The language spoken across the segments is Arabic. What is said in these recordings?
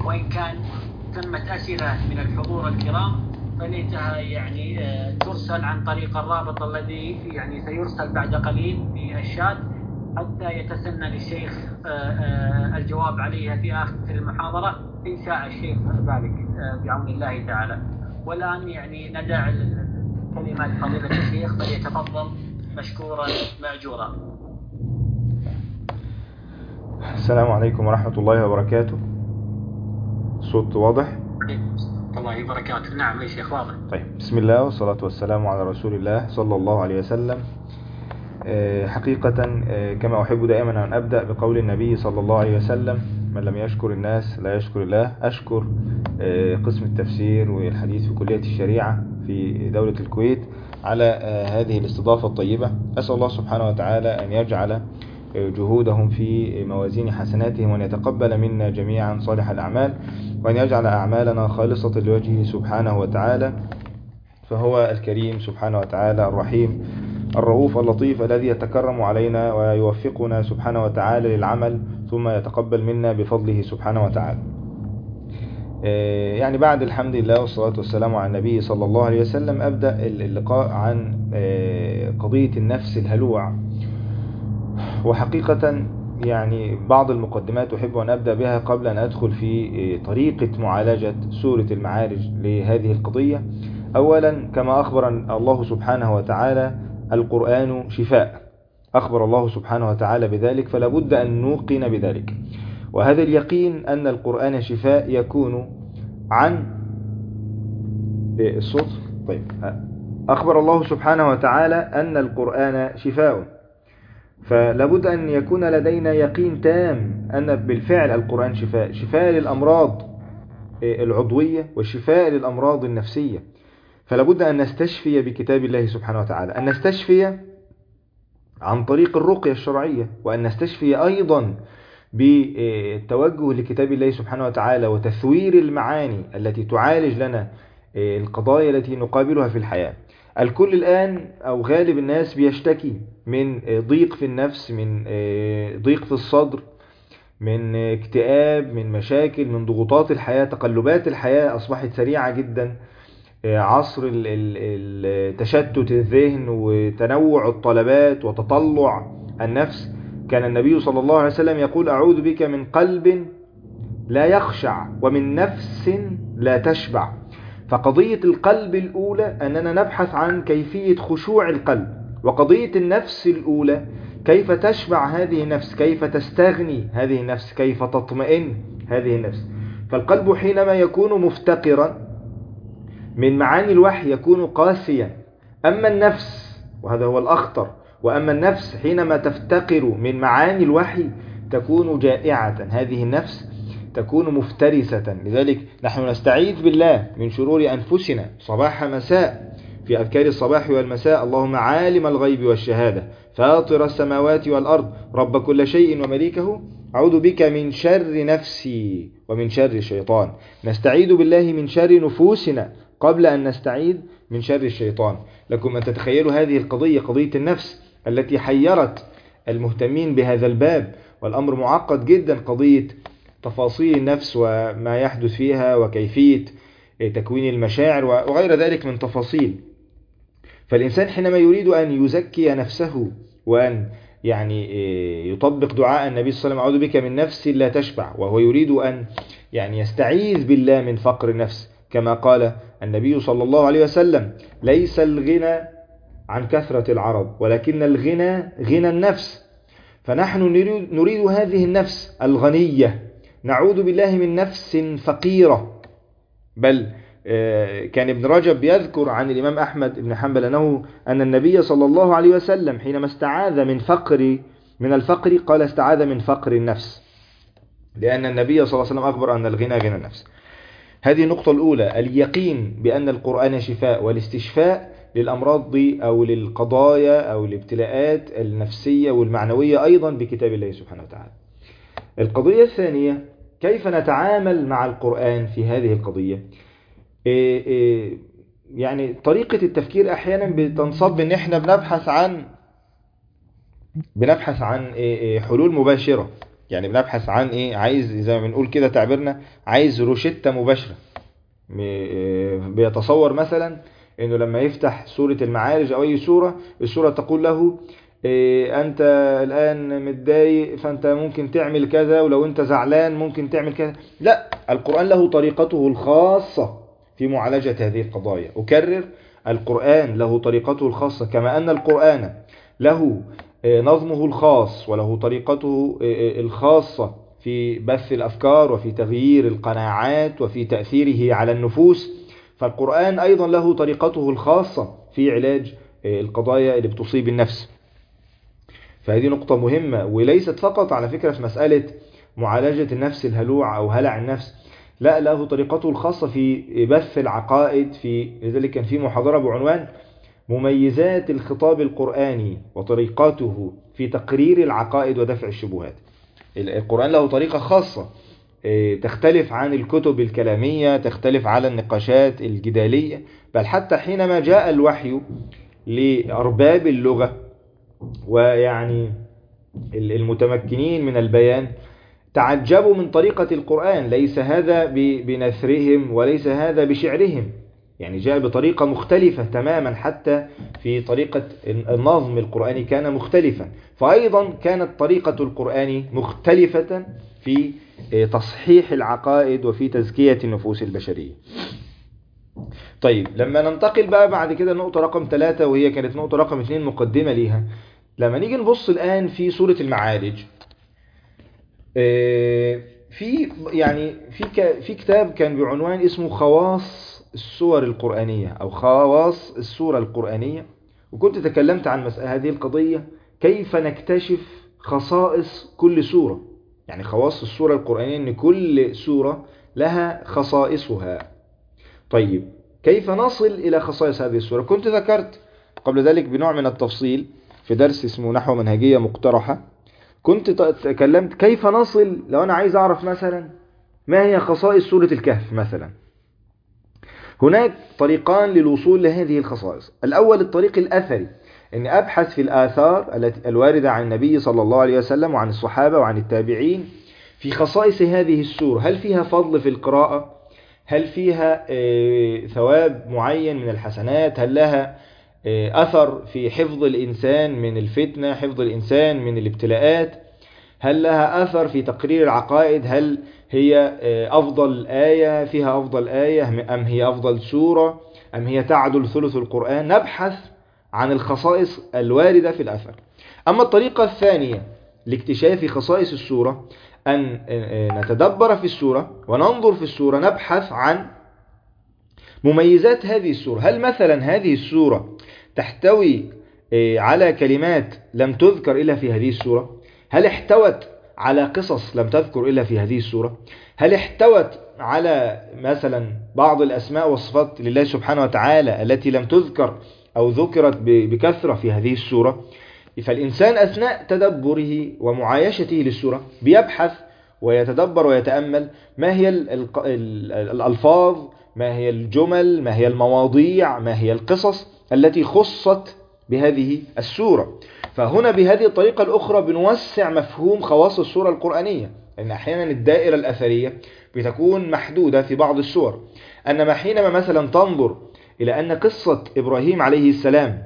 وإن كان ثمة أسئلة من الحضور الكرام فليتها يعني ترسل عن طريق الرابط الذي يعني سيرسل بعد قليل في الشات حتى يتسنى للشيخ الجواب عليها في آخر المحاضرة إن شاء الشيخ ذلك بعون الله تعالى. والآن يعني ندع كلمات فضيلة الشيخ فليتفضل مشكورا مأجورا. السلام عليكم ورحمة الله وبركاته. الصوت واضح؟ الله وبركاته. نعم يا شيخ واضح. طيب، بسم الله والصلاة والسلام على رسول الله صلى الله عليه وسلم. حقيقة كما أحب دائما أن أبدأ بقول النبي صلى الله عليه وسلم: من لم يشكر الناس لا يشكر الله. أشكر قسم التفسير والحديث في كلية الشريعة في دولة الكويت على هذه الاستضافة الطيبة. أسأل الله سبحانه وتعالى أن يجعل جهودهم في موازين حسناتهم، وأن يتقبل منا جميعا صالح الأعمال، وأن يجعل أعمالنا خالصة لوجهه سبحانه وتعالى، فهو الكريم سبحانه وتعالى الرحيم الرؤوف اللطيف الذي يتكرم علينا ويوفقنا سبحانه وتعالى للعمل ثم يتقبل منا بفضله سبحانه وتعالى. يعني بعد الحمد لله والصلاة والسلام على النبي صلى الله عليه وسلم أبدأ اللقاء عن قضية النفس الهلوع. وحقيقة يعني بعض المقدمات أحب أن أبدأ بها قبل أن أدخل في طريقة معالجة سورة المعارج لهذه القضية. أولا، كما أخبر الله سبحانه وتعالى القرآن شفاء، أخبر الله سبحانه وتعالى بذلك، فلا بد أن نوقن بذلك. وهذا اليقين أن القرآن شفاء يكون عن الصوت. طيب، أخبر الله سبحانه وتعالى أن القرآن شفاء، فلا بد أن يكون لدينا يقين تام أن بالفعل القرآن شفاء، شفاء للأمراض العضوية وشفاء للأمراض النفسية. فلا بد أن نستشفي بكتاب الله سبحانه وتعالى، أن نستشفي عن طريق الرقية الشرعية، وأن نستشفي أيضا بالتوجه لكتاب الله سبحانه وتعالى وتثوير المعاني التي تعالج لنا القضايا التي نقابلها في الحياة. الكل الآن أو غالب الناس بيشتكي من ضيق في النفس، من ضيق في الصدر، من اكتئاب، من مشاكل، من ضغوطات الحياة. تقلبات الحياة أصبحت سريعة جدا، عصر تشتت الذهن وتنوع الطلبات وتطلع النفس. كان النبي صلى الله عليه وسلم يقول: أعوذ بك من قلب لا يخشع ومن نفس لا تشبع. فقضية القلب الأولى أننا نبحث عن كيفية خشوع القلب، وقضية النفس الأولى كيف تشبع هذه النفس، كيف تستغني هذه النفس، كيف تطمئن هذه النفس. فالقلب حينما يكون مفتقرا من معاني الوحي يكون قاسيا. أما النفس، وهذا هو الأخطر، وأما النفس حينما تفتقر من معاني الوحي تكون جائعة، هذه النفس تكون مفترسة. لذلك نحن نستعيذ بالله من شرور أنفسنا صباح مساء في أذكار الصباح والمساء: اللهم عالم الغيب والشهادة فاطر السماوات والأرض رب كل شيء ومليكه أعوذ بك من شر نفسي ومن شر الشيطان. نستعيذ بالله من شر نفوسنا قبل أن نستعيذ من شر الشيطان. لكم أن تتخيلوا هذه القضية، قضية النفس التي حيرت المهتمين بهذا الباب، والأمر معقد جدا، قضية تفاصيل النفس وما يحدث فيها وكيفية تكوين المشاعر وغير ذلك من تفاصيل. فالإنسان حينما يريد أن يزكي نفسه وأن يعني يطبق دعاء النبي صلى الله عليه وسلم: أعوذ بك من نفس لا تشبع، وهو يريد أن يعني يستعيذ بالله من فقر النفس، كما قال النبي صلى الله عليه وسلم: ليس الغنى عن كثرة العرب ولكن الغنى غنى النفس. فنحن نريد هذه النفس الغنية، نعوذ بالله من نفس فقيرة. بل كان ابن رجب يذكر عن الإمام أحمد بن حنبل أن النبي صلى الله عليه وسلم حينما استعاذ من الفقر قال: استعاذ من فقر النفس، لأن النبي صلى الله عليه وسلم أخبر أن الغنى غنى النفس. هذه النقطة الأولى، اليقين بأن القرآن شفاء، والاستشفاء للأمراض دي أو للقضايا أو الابتلاءات النفسية والمعنوية أيضا بكتاب الله سبحانه وتعالى. القضية الثانية، كيف نتعامل مع القرآن في هذه القضية. يعني طريقة التفكير أحيانا بتنصب إن إحنا بنبحث عن حلول مباشرة. يعني بنبحث عن ايه، عايز زي ما بنقول كده تعبيرنا، عايز روشتة مباشرة. بيتصور مثلا انه لما يفتح سورة المعارج او اي سورة، السورة تقول له انت الان متضايق فانت ممكن تعمل كذا، ولو انت زعلان ممكن تعمل كذا. لا، القرآن له طريقته الخاصة في معالجة هذه القضايا. أكرر، القرآن له طريقته الخاصة، كما أن القرآن له نظمه الخاص وله طريقته الخاصة في بث الأفكار وفي تغيير القناعات وفي تأثيره على النفوس، فالقرآن أيضا له طريقته الخاصة في علاج القضايا اللي بتصيب النفس. فهذه نقطة مهمة، وليست فقط على فكرة في مسألة معالجة النفس الهلوع أو هلع النفس، لا، له طريقته الخاصة في بث العقائد. لذلك كان في محاضرة بعنوان مميزات الخطاب القرآني وطريقته في تقرير العقائد ودفع الشبهات. القرآن له طريقة خاصة تختلف عن الكتب الكلامية، تختلف على النقاشات الجدالية، بل حتى حينما جاء الوحي لأرباب اللغة ويعني المتمكنين من البيان، تعجبوا من طريقة القرآن. ليس هذا بنثرهم وليس هذا بشعرهم، يعني جاء بطريقة مختلفة تماما، حتى في طريقة النظم القرآني كان مختلفا. فأيضا كانت طريقة القرآن مختلفة في تصحيح العقائد وفي تزكية النفوس البشرية. طيب، لما ننتقل بقى بعد كده نقطة رقم 3، وهي كانت نقطة رقم 2 مقدمة ليها. لما نيجي نبص الآن في سورة المعارج، في كتاب كان بعنوان اسمه خواص السور القرآنية أو خواص السورة القرآنية، وكنت تكلمت عن هذه القضية، كيف نكتشف خصائص كل سورة. يعني خواص السورة القرآنية أن كل سورة لها خصائصها. طيب، كيف نصل إلى خصائص هذه السورة؟ كنت ذكرت قبل ذلك بنوع من التفصيل في درس اسمه نحو منهجية مقترحة، كنت تكلمت كيف نصل لو أنا عايز أعرف مثلا ما هي خصائص سورة الكهف مثلا. هناك طريقان للوصول لهذه الخصائص. الأول الطريق الأثري، أن أبحث في الآثار الواردة عن النبي صلى الله عليه وسلم وعن الصحابة وعن التابعين في خصائص هذه السورة. هل فيها فضل في القراءة؟ هل فيها ثواب معين من الحسنات؟ هل لها أثر في حفظ الإنسان من الفتنة، حفظ الإنسان من الابتلاءات؟ هل لها أثر في تقرير العقائد؟ هل هي أفضل آية، فيها أفضل آية، أم هي أفضل سورة، أم هي تعدل ثلث القرآن؟ نبحث عن الخصائص الواردة في الأثر. أما الطريقة الثانية لاكتشاف خصائص السورة، أن نتدبر في السورة وننظر في السورة، نبحث عن مميزات هذه السورة. هل مثلا هذه السورة تحتوي على كلمات لم تذكر إلا في هذه السورة؟ هل احتوت على قصص لم تذكر إلا في هذه السورة؟ هل احتوت على مثلا بعض الأسماء والصفات لله سبحانه وتعالى التي لم تذكر أو ذكرت بكثرة في هذه السورة؟ فالإنسان أثناء تدبره ومعايشته للسورة بيبحث ويتدبر ويتأمل ما هي الألفاظ، ما هي الجمل، ما هي المواضيع، ما هي القصص التي خصت بهذه السورة. فهنا بهذه الطريقة الأخرى بنوسع مفهوم خواص السورة القرآنية، لأن أحيانا الدائرة الأثرية بتكون محدودة في بعض السور، أنما حينما مثلا تنظر إلى أن قصة إبراهيم عليه السلام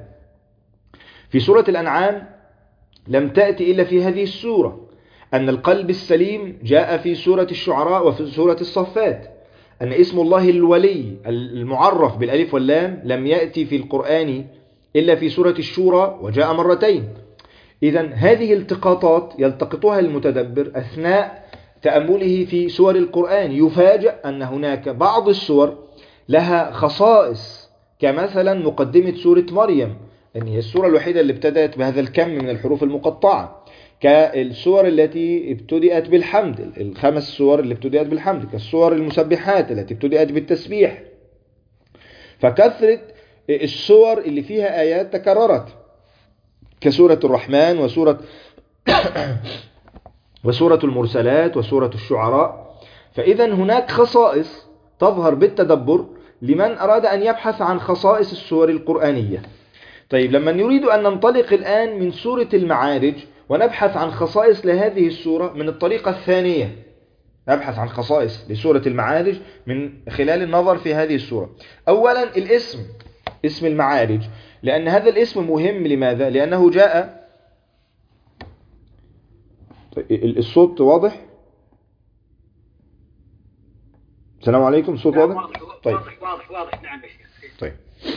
في سورة الأنعام لم تأتي إلا في هذه السورة، أن القلب السليم جاء في سورة الشعراء وفي سورة الصفات، أن اسم الله الولي المعرف بالألف واللام لم يأتي في القرآن إلا في سورة الشورى وجاء مرتين. إذن هذه التقاطات يلتقطها المتدبر أثناء تأمله في سور القرآن، يفاجأ أن هناك بعض السور لها خصائص، كمثلا مقدمة سورة مريم، أن هي السورة الوحيدة اللي ابتدأت بهذا الكم من الحروف المقطعة، كالسور التي ابتدأت بالحمد، الخمس سور اللي ابتدأت بالحمد، كالسور المسبحات التي ابتدأت بالتسبيح. فكثرة السور اللي فيها آيات تكررت كسورة الرحمن وسورة المرسلات وسورة الشعراء. فإذا هناك خصائص تظهر بالتدبر لمن أراد أن يبحث عن خصائص السور القرآنية. طيب، لما نريد أن ننطلق الآن من سورة المعارج ونبحث عن خصائص لهذه السورة من الطريقة الثانية. نبحث عن خصائص لسورة المعارج من خلال النظر في هذه السورة. أولا الاسم، اسم المعارج، لأن هذا الاسم مهم. لماذا؟ لأنه جاء. الصوت واضح؟ السلام عليكم، الصوت واضح؟ طيب. واضح نعم يا شيخ. طيب.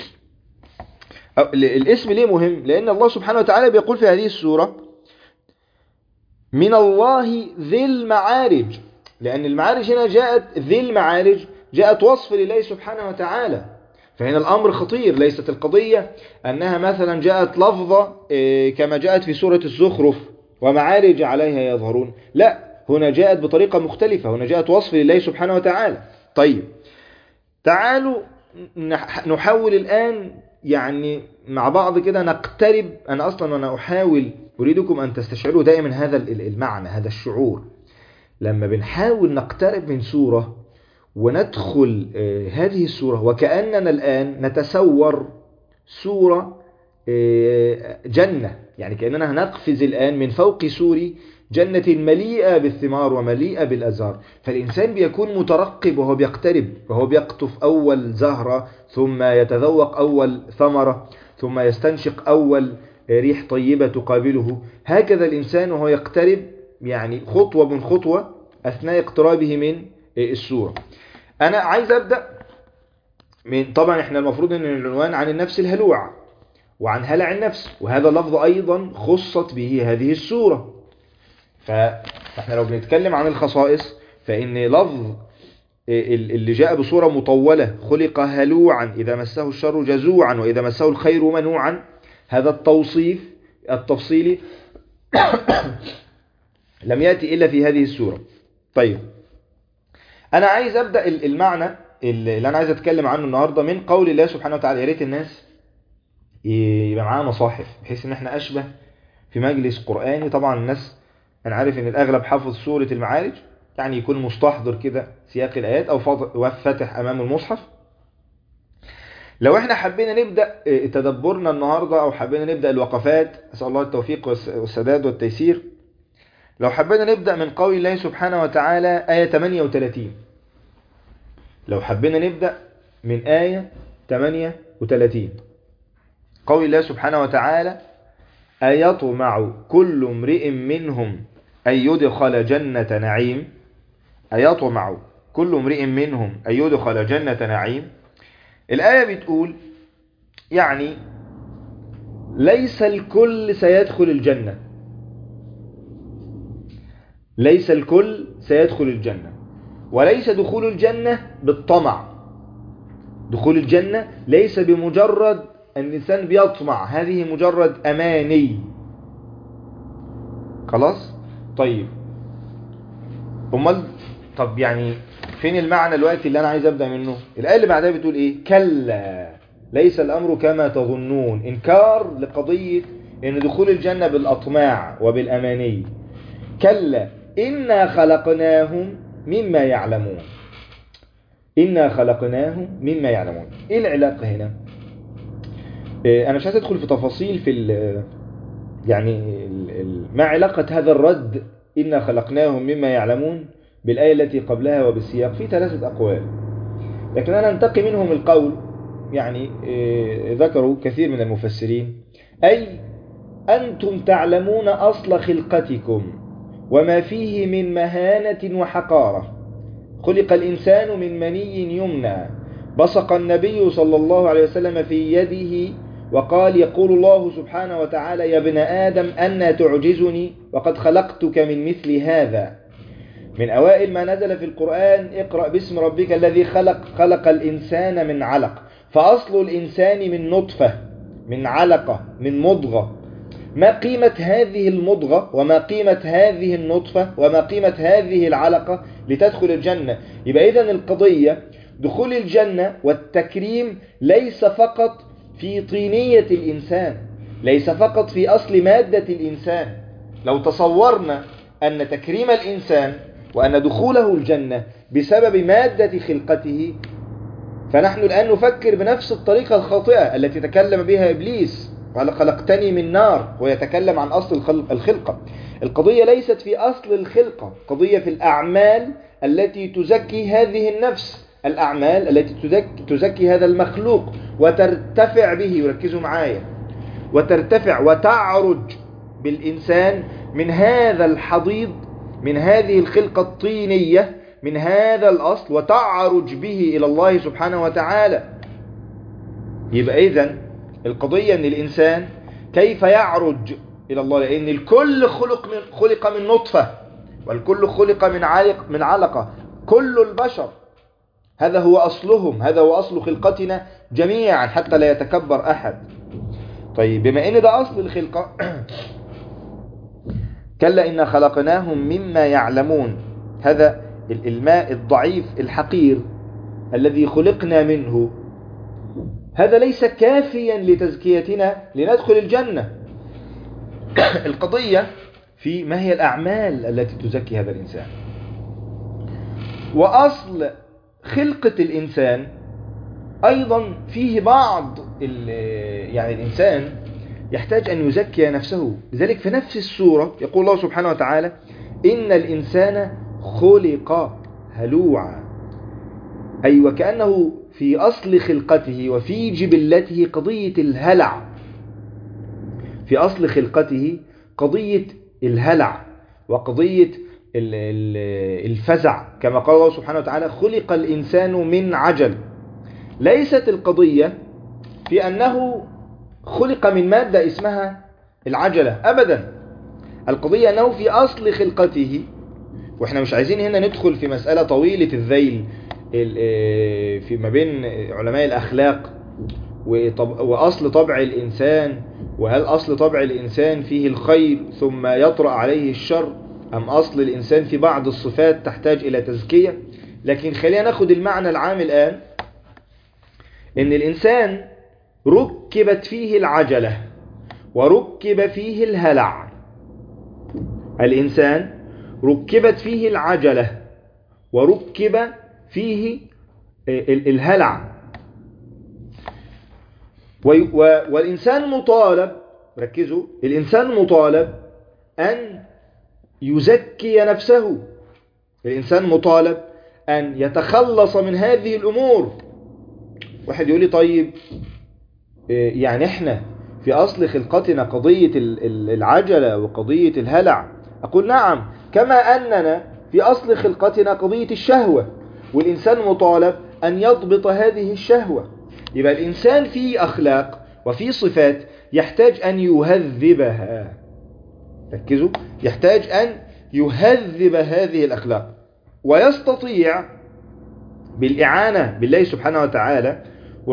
الاسم ليه مهم؟ لأن الله سبحانه وتعالى بيقول في هذه السورة من الله ذي المعارج، لأن المعارج هنا جاءت ذي المعارج، جاءت وصف لله سبحانه وتعالى. فهنا الأمر خطير، ليست القضية أنها مثلا جاءت لفظة كما جاءت في سورة الزخرف ومعارج عليها يظهرون، لا، هنا جاءت بطريقة مختلفة، هنا جاءت وصف لله سبحانه وتعالى. طيب تعالوا نحاول الآن يعني مع بعض كده نقترب. أنا أصلا وأنا أحاول أريدكم أن تستشعروا دائما هذا المعنى، هذا الشعور. لما بنحاول نقترب من سورة وندخل هذه السورة وكأننا الآن نتسور سورة جنة، يعني كأننا نقفز الآن من فوق سور جنة مليئة بالثمار ومليئة بالأزهار. فالإنسان بيكون مترقب وهو بيقترب، وهو بيقطف أول زهرة، ثم يتذوق أول ثمرة، ثم يستنشق أول ريح طيبة تقابله. هكذا الإنسان وهو يقترب، يعني خطوة من خطوة أثناء اقترابه من السورة. أنا عايز أبدأ من، طبعا إحنا المفروض أن العنوان عن النفس الهلوع وعن هلع النفس، وهذا لفظ أيضا خصت به هذه السورة. فإحنا لو بنتكلم عن الخصائص، فإن لفظ اللي جاء بصورة مطولة خلق هلوعا إذا مسه الشر جزوعا وإذا مسه الخير منوعا، هذا التوصيف التفصيلي لم يأتي إلا في هذه السورة. طيب أنا عايز أبدأ المعنى اللي أنا عايز أتكلم عنه النهاردة من قول الله سبحانه وتعالى. يا ريت الناس يبقى معاها مصاحف بحيث إن احنا أشبه في مجلس قرآني. طبعا الناس، أنا عارف إن الأغلب حافظ سورة المعارج، يعني يكون مستحضر كده سياق الآيات أو فاتح أمام المصحف. لو احنا حبينا نبدأ تدبرنا النهاردة أو حبينا نبدأ الوقفات، أسأل الله التوفيق والسداد والتيسير. لو حبينا نبدأ من قول الله سبحانه وتعالى آية 38، لو حبينا نبدأ من آية 38، قول الله سبحانه وتعالى أيطمع كل امرئ منهم أن يدخل جنة نعيم. أيطمع كل امرئ منهم أن يدخل جنة نعيم. الآية بتقول يعني ليس الكل سيدخل الجنة، ليس الكل سيدخل الجنة، وليس دخول الجنة بالطمع. دخول الجنة ليس بمجرد أن الإنسان بيطمع، هذه مجرد أماني. خلاص؟ طيب طب يعني فين المعنى الوقت اللي أنا عايز أبدأ منه؟ الآية اللي بعدها بتقول إيه؟ كلا ليس الأمر كما تظنون. إنكار لقضية أن دخول الجنة بالأطماع وبالأماني. كلا إنا خلقناهم مما يعلمون. إنا خلقناهم مما يعلمون. إيه العلاقة هنا؟ أنا مش عايز أدخل في تفاصيل في يعني ما علاقة هذا الرد إنا خلقناهم مما يعلمون بالآية التي قبلها وبالسياق. في 3 أقوال، لكن أنا أنتقي منهم القول يعني ذكروا كثير من المفسرين، أي أنتم تعلمون أصل خلقتكم وما فيه من مهانة وحقارة. خلق الإنسان من مني يمنى، بصق النبي صلى الله عليه وسلم في يده وقال يقول الله سبحانه وتعالى يا ابن آدم أنا تعجزني وقد خلقتك من مثل هذا. من أوائل ما نزل في القرآن اقرأ باسم ربك الذي خلق الإنسان من علق. فأصل الإنسان من نطفة، من علقة، من مضغة. ما قيمة هذه المضغة وما قيمة هذه النطفة وما قيمة هذه العلقة لتدخل الجنة؟ يبقى إذن القضية دخول الجنة والتكريم ليس فقط في طينية الإنسان، ليس فقط في أصل مادة الإنسان. لو تصورنا أن تكريم الإنسان وأن دخوله الجنة بسبب مادة خلقته، فنحن الآن نفكر بنفس الطريقة الخاطئة التي تكلم بها إبليس قال خلقتني من نار، ويتكلم عن أصل الخلقة. القضية ليست في أصل الخلقة، قضية في الأعمال التي تزكي هذه النفس، الأعمال التي تزكي هذا المخلوق وترتفع به. وركزوا معايا، وترتفع وتعرج بالإنسان من هذا الحضيض، من هذه الخلقة الطينية، من هذا الأصل، وتعرج به إلى الله سبحانه وتعالى. يبقى إذن القضية أن الإنسان كيف يعرج إلى الله، لأن الكل خلق من نطفة، والكل خلق من علقة، كل البشر هذا هو أصلهم، هذا هو أصل خلقتنا جميعا حتى لا يتكبر أحد. طيب بما أن ده أصل الخلقة، كلا إن خلقناهم مما يعلمون، هذا الماء الضعيف الحقير الذي خلقنا منه، هذا ليس كافيا لتزكيتنا لندخل الجنة. القضية في ما هي الأعمال التي تزكي هذا الإنسان. وأصل خلقة الإنسان أيضا فيه بعض يعني الإنسان يحتاج أن يزكي نفسه. لذلك في نفس السورة يقول الله سبحانه وتعالى إن الإنسان خلق هلوعا، أي وكأنه في أصل خلقته وفي جبلته قضية الهلع، في أصل خلقته قضية الهلع وقضية الفزع، كما قال الله سبحانه وتعالى خلق الإنسان من عجل. ليست القضية في أنه خلق من مادة اسمها العجلة أبدا، القضية أنه في أصل خلقته. وإحنا مش عايزين هنا ندخل في مسألة طويلة الذيل في ما بين علماء الأخلاق وأصل طبع الإنسان، وهل أصل طبع الإنسان فيه الخير ثم يطرأ عليه الشر، أم أصل الإنسان في بعض الصفات تحتاج إلى تزكية. لكن خلينا ناخد المعنى العام الآن، إن الإنسان ركبت فيه العجلة وركب فيه الهلع. الإنسان ركبت فيه العجلة وركب فيه الهلع. والإنسان مطالب، ركزوا، الإنسان مطالب أن يزكي نفسه، الإنسان مطالب أن يتخلص من هذه الأمور. واحد يقول لي طيب يعني احنا في أصل خلقتنا قضية العجلة وقضية الهلع. أقول نعم، كما أننا في أصل خلقتنا قضية الشهوة، والإنسان مطالب أن يضبط هذه الشهوة. يبقى الإنسان فيه أخلاق وفيه صفات يحتاج أن يهذبها. ركزوا، يحتاج أن يهذب هذه الأخلاق، ويستطيع بالإعانة بالله سبحانه وتعالى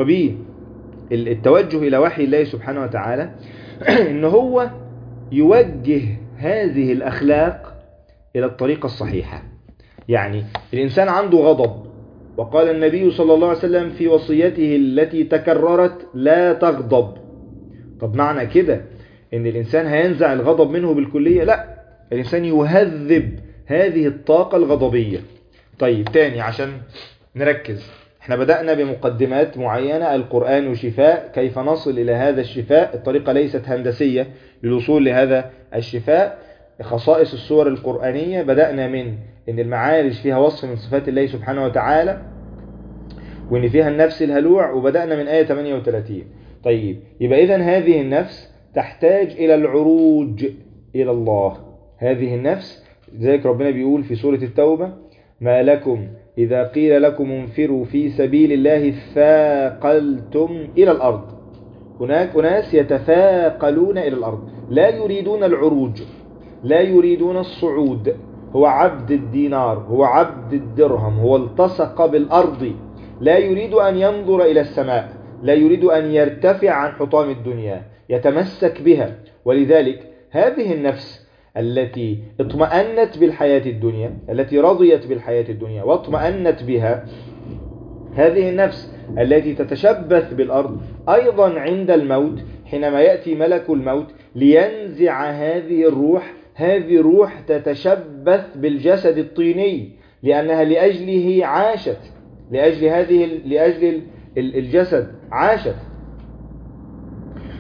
وبالتوجه إلى وحي الله سبحانه وتعالى إن هو يوجه هذه الأخلاق إلى الطريقة الصحيحة. يعني الإنسان عنده غضب، وقال النبي صلى الله عليه وسلم في وصيته التي تكررت لا تغضب. طب معنى كده إن الإنسان هينزع الغضب منه بالكلية؟ لا، الإنسان يهذب هذه الطاقة الغضبية. طيب تاني عشان نركز، احنا بدأنا بمقدمات معينة، القرآن شفاء، كيف نصل إلى هذا الشفاء. الطريقة ليست هندسية للوصول لهذا الشفاء. خصائص السور القرآنية، بدأنا من إن المعارج فيها وصف من صفات الله سبحانه وتعالى، وإن فيها النفس الهلوع، وبدأنا من آية 38. طيب يبقى إذن هذه النفس تحتاج إلى العروج إلى الله. هذه النفس، ذلك ربنا بيقول في سورة التوبة ما لكم إذا قيل لكم انفروا في سبيل الله ثاقلتم إلى الأرض. هناك أناس يتثاقلون إلى الأرض، لا يريدون العروج، لا يريدون الصعود. هو عبد الدينار، هو عبد الدرهم، هو التصق بالأرض، لا يريد أن ينظر إلى السماء، لا يريد أن يرتفع عن حطام الدنيا، يتمسك بها. ولذلك هذه النفس التي اطمأنت بالحياة الدنيا، التي رضيت بالحياة الدنيا واطمأنت بها، هذه النفس التي تتشبث بالأرض أيضا عند الموت، حينما يأتي ملك الموت لينزع هذه الروح، هذه الروح تتشبث بالجسد الطيني، لأنها لأجله عاشت، لأجل الجسد عاشت.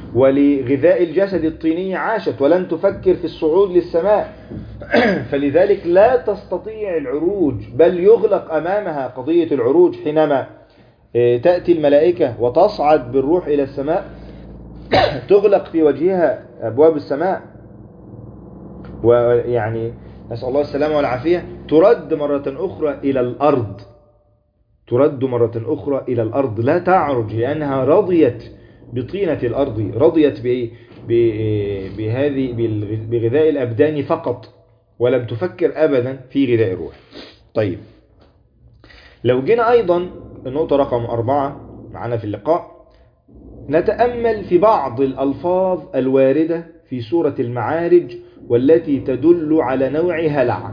ولغذاء الجسد الطيني عاشت ولن تفكر في الصعود للسماء. فلذلك لا تستطيع العروج، بل يغلق أمامها قضية العروج حينما تأتي الملائكة وتصعد بالروح إلى السماء، تغلق في وجهها أبواب السماء، ويعني نسأل الله السلامة والعافية، ترد مرة أخرى إلى الأرض، ترد مرة أخرى إلى الأرض، لا تعرج، لأنها رضيت بطينة الأرض، رضيت بهذه بغذاء الأبدان فقط، ولم تفكر أبدا في غذاء الروح. طيب، لو جينا أيضا النقطة رقم 4 معنا في اللقاء، نتأمل في بعض الألفاظ الواردة في سورة المعارج والتي تدل على نوع هلع.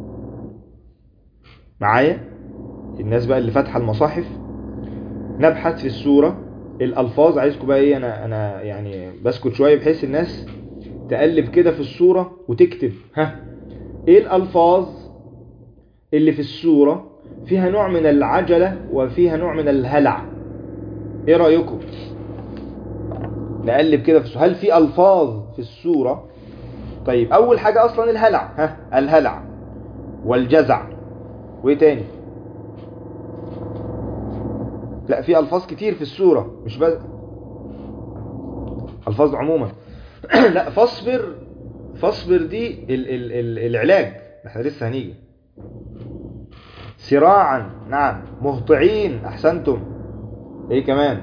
معايا الناس بقى اللي فاتحة المصاحف، نبحث في السورة الألفاظ. عايزكم بقى ايه، انا يعني بسكت شوية بحيث الناس تقلب كده في السورة وتكتب ايه الألفاظ اللي في السورة فيها نوع من العجلة وفيها نوع من الهلع. ايه رأيكم؟ نقلب كده في السورة، هل في ألفاظ في السورة؟ طيب، أول حاجة أصلا الهلع، الهلع والجزع، وايه تاني؟ لا، في ألفاظ كتير في السورة، مش بس ألفاظ عموما. لا، فاصبر دي العلاج، احنا لسه هنيجي. سراعا، نعم. مهطعين، أحسنتم. ايه كمان؟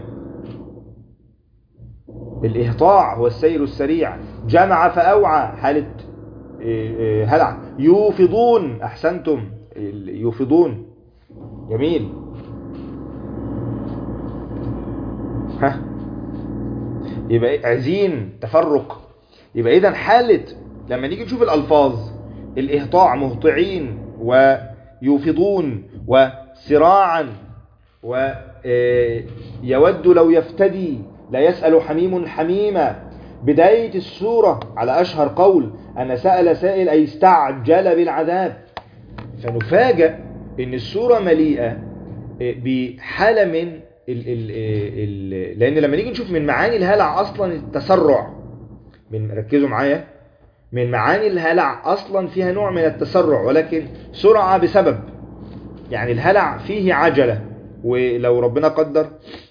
الإهطاع هو السير السريع. جمع فأوعى، حالة هلع. يوفضون، أحسنتم، يوفضون، جميل. يبقى عزين، تفرق. يبقى إذن حالة لما نيجي نشوف الألفاظ، الإهطاع، مهطعين، ويوفضون، وسراعا، ويود لو يفتدي، لا يسأل حميم حميما. بداية السورة على أشهر قول أن سأل سائل أي استعجل بالعذاب. فنفاجأ أن السورة مليئة بحالة من لأن لما نيجي نشوف من معاني الهلع أصلا التسرع، ركزوا معايا، من معاني الهلع أصلا فيها نوع من التسرع، ولكن سرعة بسبب، يعني الهلع فيه عجلة. ولو ربنا قدر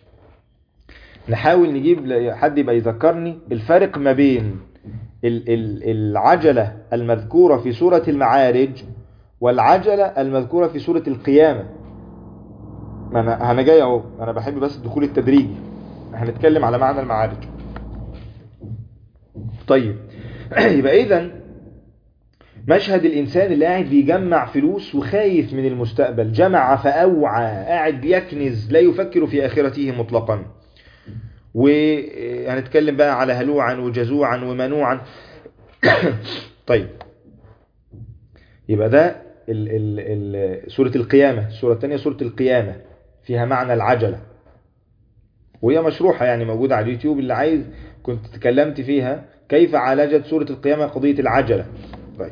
نحاول نجيب حد يبقى يذكرني الفرق ما بين العجلة المذكورة في سورة المعارج والعجلة المذكورة في سورة القيامة. أنا جاي اهو، أنا بحب بس الدخول التدريجي، هنتكلم على معنى المعارج. طيب، يبقى إذن مشهد الإنسان اللي قاعد بيجمع فلوس وخايف من المستقبل، جمع فأوعى، قاعد بيكنز، لا يفكر في آخرته مطلقا. وهنتكلم بقى على هلوعا وجزوعا ومنوعا. طيب، يبقى ده سورة القيامة. السورة الثانية سورة القيامة فيها معنى العجلة، وهي مشروحة يعني موجودة على اليوتيوب، اللي عايز كنت تكلمت فيها كيف عالجت سورة القيامة قضية العجلة. طيب،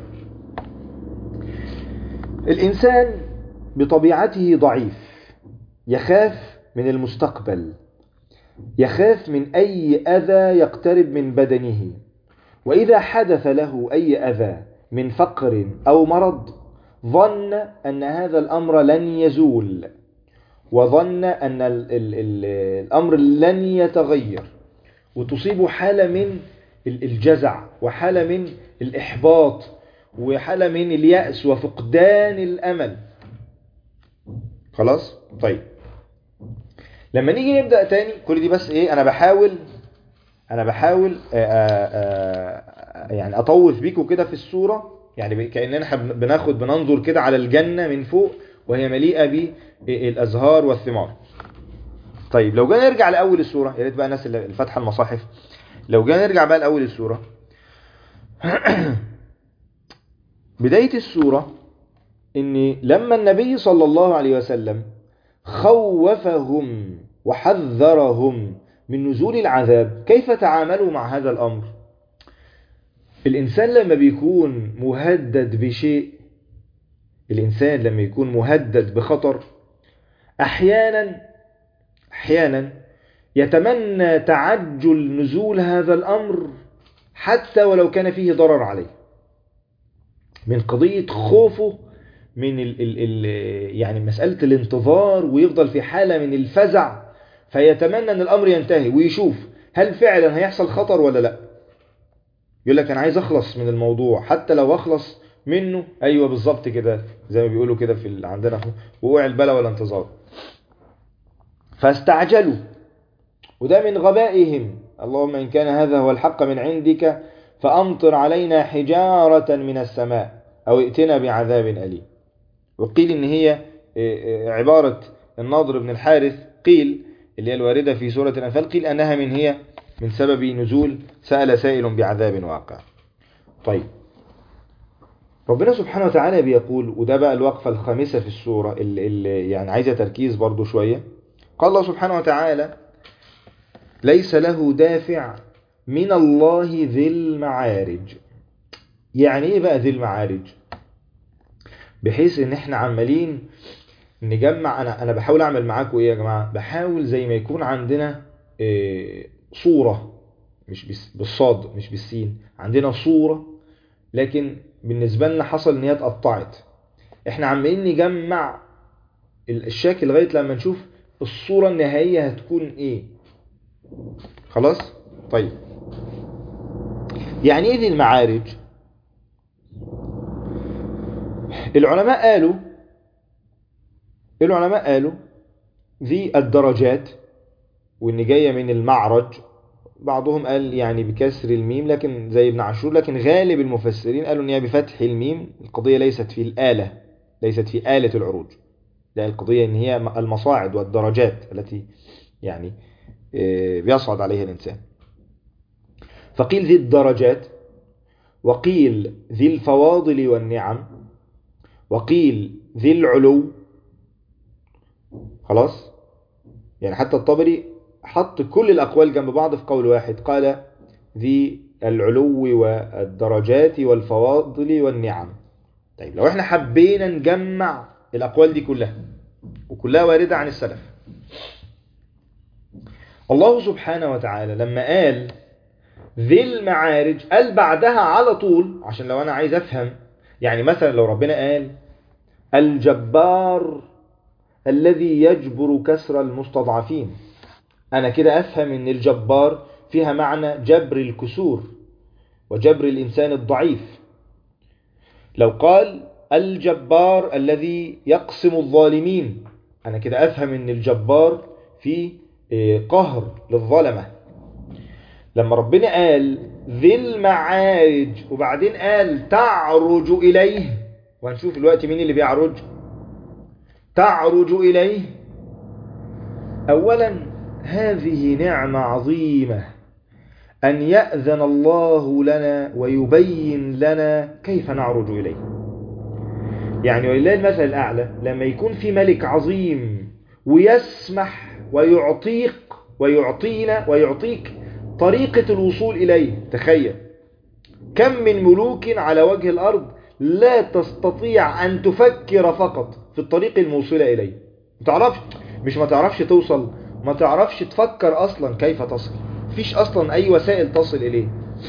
الإنسان بطبيعته ضعيف، يخاف من المستقبل، يخاف من أي أذى يقترب من بدنه، وإذا حدث له أي أذى من فقر أو مرض ظن أن هذا الأمر لن يزول، وظن أن الأمر لن يتغير، وتصيب حالة من الجزع، وحالة من الإحباط، وحالة من اليأس وفقدان الأمل. خلاص؟ طيب، لما نيجي نبدأ تاني، كل دي بس ايه، انا بحاول يعني اطوف بيكم كده في الصورة، يعني كأننا بننظر كده على الجنة من فوق وهي مليئة بالازهار والثمار. طيب، لو جينا نرجع لأول السورة، يا ريت بقى الناس اللي فاتحة المصاحف، لو جينا نرجع بقى لأول السورة. بداية السورة ان لما النبي صلى الله عليه وسلم خوفهم وحذرهم من نزول العذاب، كيف تعاملوا مع هذا الأمر؟ الإنسان لما بيكون مهدد بشيء، الإنسان لما يكون مهدد بخطر، أحيانا يتمنى تعجل نزول هذا الأمر حتى ولو كان فيه ضرر عليه، من قضية خوفه من يعني مسألة الانتظار، ويفضل في حالة من الفزع، فيتمنى أن الأمر ينتهي ويشوف هل فعلا هيحصل خطر ولا لا. يقول لك أنا عايز أخلص من الموضوع، حتى لو أخلص منه. أيوة بالظبط كده، زي ما بيقولوا كده في عندنا وقوع البلا والانتظار. فاستعجلوا، وده من غبائهم. اللهم إن كان هذا هو الحق من عندك فأمطر علينا حجارة من السماء أو ائتنا بعذاب أليم. وقيل إن هي عبارة النضر بن الحارث، قيل اللي هي الواردة في سورة الأنفال، قيل أنها هي من سبب نزول سأل سائل بعذاب واقع. طيب، ربنا سبحانه وتعالى بيقول، وده بقى الوقفة الخامسة في السورة اللي يعني عايزة تركيز برضو شوية. قال الله سبحانه وتعالى: ليس له دافع من الله ذي المعارج. يعني ايه بقى ذي المعارج؟ بحيث ان احنا عمالين نجمع، انا بحاول اعمل معاكم ايه يا جماعة، بحاول زي ما يكون عندنا صورة، مش بالصاد مش بالسين، عندنا صورة، لكن بالنسبة لنا حصل ان هي اتقطعت. احنا عمالين نجمع الشكل لغاية لما نشوف الصورة النهائية هتكون ايه. خلاص؟ طيب، يعني ايه ذي المعارج؟ العلماء قالوا ذي الدرجات، وان جاية من المعرج. بعضهم قال يعني بكسر الميم، لكن زي ابن عاشور، لكن غالب المفسرين قالوا ان هي بفتح الميم. القضية ليست في الآلة، ليست في آلة العروج، لا، القضية ان هي المصاعد والدرجات التي يعني بيصعد عليها الإنسان. فقيل ذي الدرجات، وقيل ذي الفواضل والنعم، وقيل ذي العلو. خلاص؟ يعني حتى الطبري حط كل الأقوال جنب بعض في قول واحد، قال ذي العلو والدرجات والفواضل والنعم. طيب، لو احنا حبينا نجمع الأقوال دي كلها، وكلها واردة عن السلف، الله سبحانه وتعالى لما قال ذي المعارج قال بعدها على طول، عشان لو أنا عايز أفهم، يعني مثلا لو ربنا قال الجبار الذي يجبر كسر المستضعفين، أنا كده أفهم أن الجبار فيها معنى جبر الكسور وجبر الإنسان الضعيف. لو قال الجبار الذي يقسم الظالمين، أنا كده أفهم أن الجبار فيه قهر للظلمة. لما ربنا قال ذي المعارج وبعدين قال تعرج إليه، وهنشوف الوقت مين اللي بيعرج، تعرج إليه. أولا هذه نعمة عظيمة أن يأذن الله لنا ويبين لنا كيف نعرج إليه. يعني ولله المثل الأعلى، لما يكون في ملك عظيم ويسمح ويعطيك طريقة الوصول إليه. تخيل كم من ملوك على وجه الأرض لا تستطيع أن تفكر فقط في الطريق الموصلة إليه. ما تعرفش توصل، ما تعرفش تفكر أصلا كيف تصل، مفيش أصلا أي وسائل تصل إليه.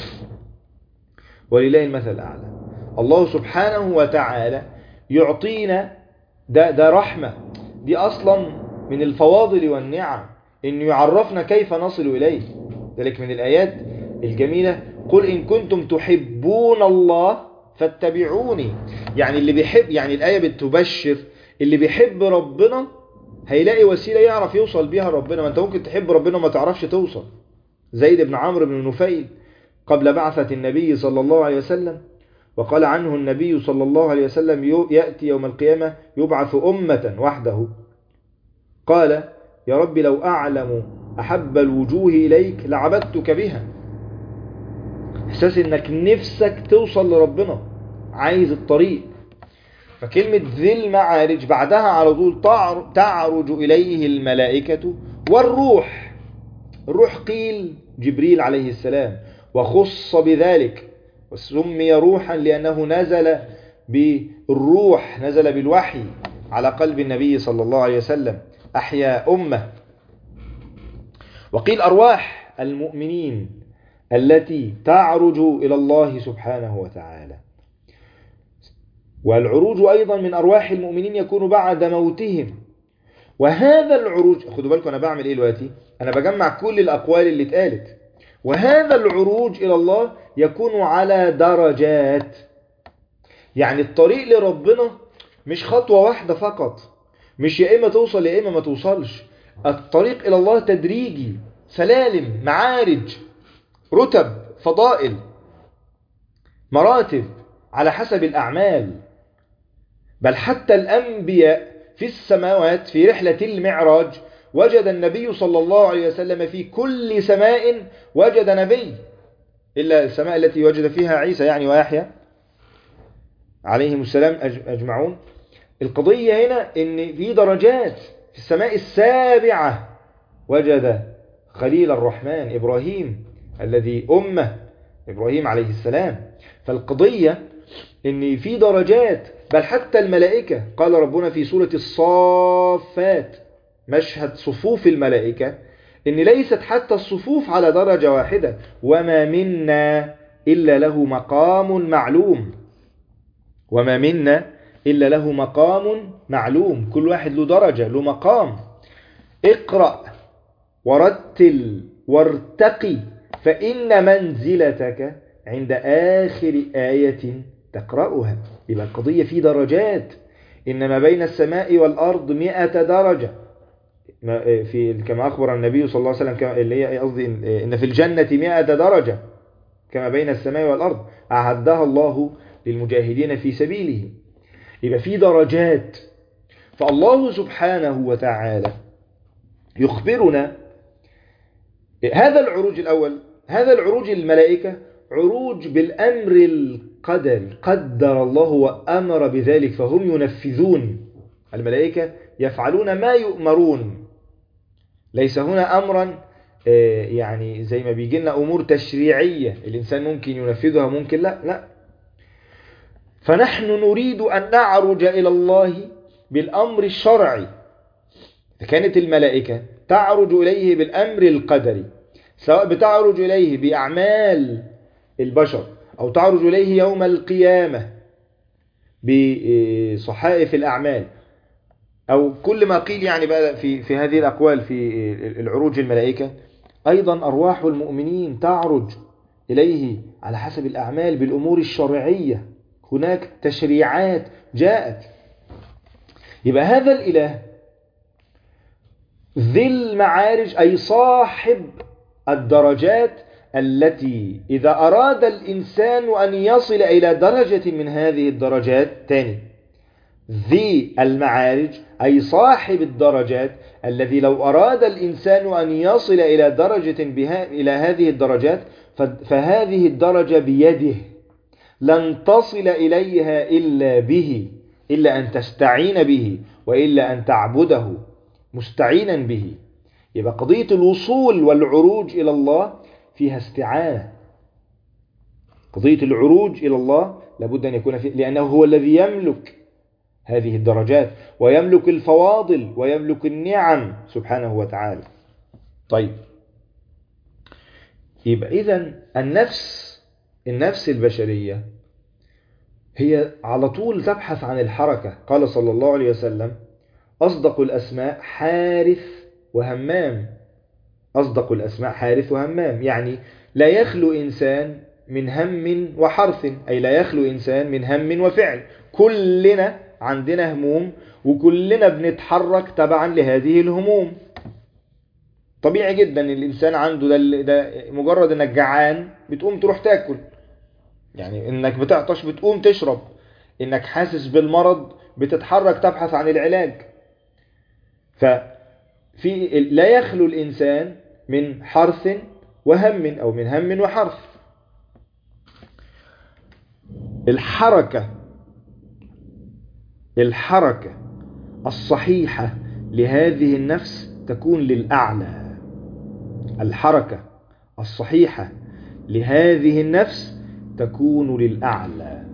ولله المثل الأعلى. الله سبحانه وتعالى يعطينا، ده رحمة، دي أصلا من الفواضل والنعم، إنه يعرفنا كيف نصل إليه. ذلك من الآيات الجميلة: قل إن كنتم تحبون الله فاتبعوني. يعني اللي بيحب، يعني الآية بتبشر اللي بيحب ربنا هيلاقي وسيلة يعرف يوصل بيها ربنا. ما أنت ممكن تحب ربنا وما تعرفش توصل. زيد بن عمرو بن نفيل قبل بعثة النبي صلى الله عليه وسلم، وقال عنه النبي صلى الله عليه وسلم: يأتي يوم القيامة يبعث أمة وحده، قال: يا رب لو أعلم أحب الوجوه إليك لعبدتك بها. إحساس إنك نفسك توصل لربنا، عايز الطريق. فكلمة ذي المعارج بعدها على طول تعرج إليه الملائكة والروح. الروح قيل جبريل عليه السلام، وخص بذلك وسمي روحا لأنه نزل بالروح، نزل بالوحي على قلب النبي صلى الله عليه وسلم، أحيا أمة. وقيل أرواح المؤمنين التي تعرج إلى الله سبحانه وتعالى. والعروج أيضا من أرواح المؤمنين يكون بعد موتهم. وهذا العروج، خدوا بالكم أنا بعمل إيه دلوقتي؟ أنا بجمع كل الأقوال اللي اتقالت. وهذا العروج إلى الله يكون على درجات. يعني الطريق لربنا مش خطوة واحدة فقط، مش يا إما توصل يا إما ما توصلش. الطريق إلى الله تدريجي، سلالم، معارج، رتب، فضائل، مراتب على حسب الأعمال. بل حتى الأنبياء في السماوات في رحلة المعراج وجد النبي صلى الله عليه وسلم في كل سماء وجد نبي، إلا السماء التي وجد فيها عيسى يعني ويحيى عليهم السلام أجمعون. القضية هنا إن في درجات. في السماء السابعة وجد خليل الرحمن إبراهيم الذي أمه إبراهيم عليه السلام. فالقضية إن في درجات. بل حتى الملائكة قال ربنا في سورة الصافات مشهد صفوف الملائكة إن ليست حتى الصفوف على درجة واحدة. وما منا إلا له مقام معلوم. وما منا إلا له مقام معلوم. كل واحد له درجة، له مقام. اقرأ ورتل وارتقي فإن منزلتك عند آخر آية تقرأها. يبقى القضية في درجات. إن ما بين السماء والأرض 100 درجة، كما أخبر النبي صلى الله عليه وسلم، اللي هي قصدي إن في الجنة 100 درجة كما بين السماء والأرض أعدها الله للمجاهدين في سبيله. يبقى في درجات. فالله سبحانه وتعالى يخبرنا هذا العروج الأول، هذا العروج الملائكة عروج بالأمر القدري، قدر الله وأمر بذلك فهم ينفذون. الملائكة يفعلون ما يؤمرون. ليس هنا أمرا يعني زي ما بيجي لنا أمور تشريعية الإنسان ممكن ينفذها ممكن لا. فنحن نريد أن نعرج إلى الله بالأمر الشرعي. فكانت الملائكة تعرج إليه بالأمر القدري، سواء بتعرج إليه بأعمال البشر أو تعرج إليه يوم القيامة بصحائف الأعمال أو كل ما قيل يعني بقى في هذه الأقوال في العروج الملائكة. أيضا أرواح المؤمنين تعرج إليه على حسب الأعمال بالأمور الشرعية. هناك تشريعات جاءت. يبقى هذا الإله ذي المعارج أي صاحب الدرجات التي إذا أراد الإنسان أن يصل إلى درجة من هذه الدرجات تاني، ذي المعارج أي صاحب الدرجات الذي لو أراد الإنسان أن يصل إلى درجة إلى هذه الدرجات فهذه الدرجة بيده، لن تصل إليها إلا به، إلا أن تستعين به وإلا أن تعبده مستعينا به. يبقى قضية الوصول والعروج إلى الله فيها استعانة. قضية العروج إلى الله لابد أن يكون فيه، لأنه هو الذي يملك هذه الدرجات ويملك الفواضل ويملك النعم سبحانه وتعالى. طيب، يبقى إذن النفس البشرية هي على طول تبحث عن الحركة. قال صلى الله عليه وسلم: أصدق الأسماء حارث وهمام. أصدق الأسماء حارث وهمام، يعني لا يخلو إنسان من هم وحرث، أي لا يخلو إنسان من هم وفعل. كلنا عندنا هموم وكلنا بنتحرك تبعا لهذه الهموم. طبيعي جدا الإنسان عنده ده مجرد انك جعان بتقوم تروح تاكل، يعني انك بتعطش بتقوم تشرب، انك حاسس بالمرض بتتحرك تبحث عن العلاج. لا يخلو الإنسان من حرث وهم أو من هم وحرث. الحركة الصحيحة لهذه النفس تكون للأعلى. الحركة الصحيحة لهذه النفس تكون للأعلى.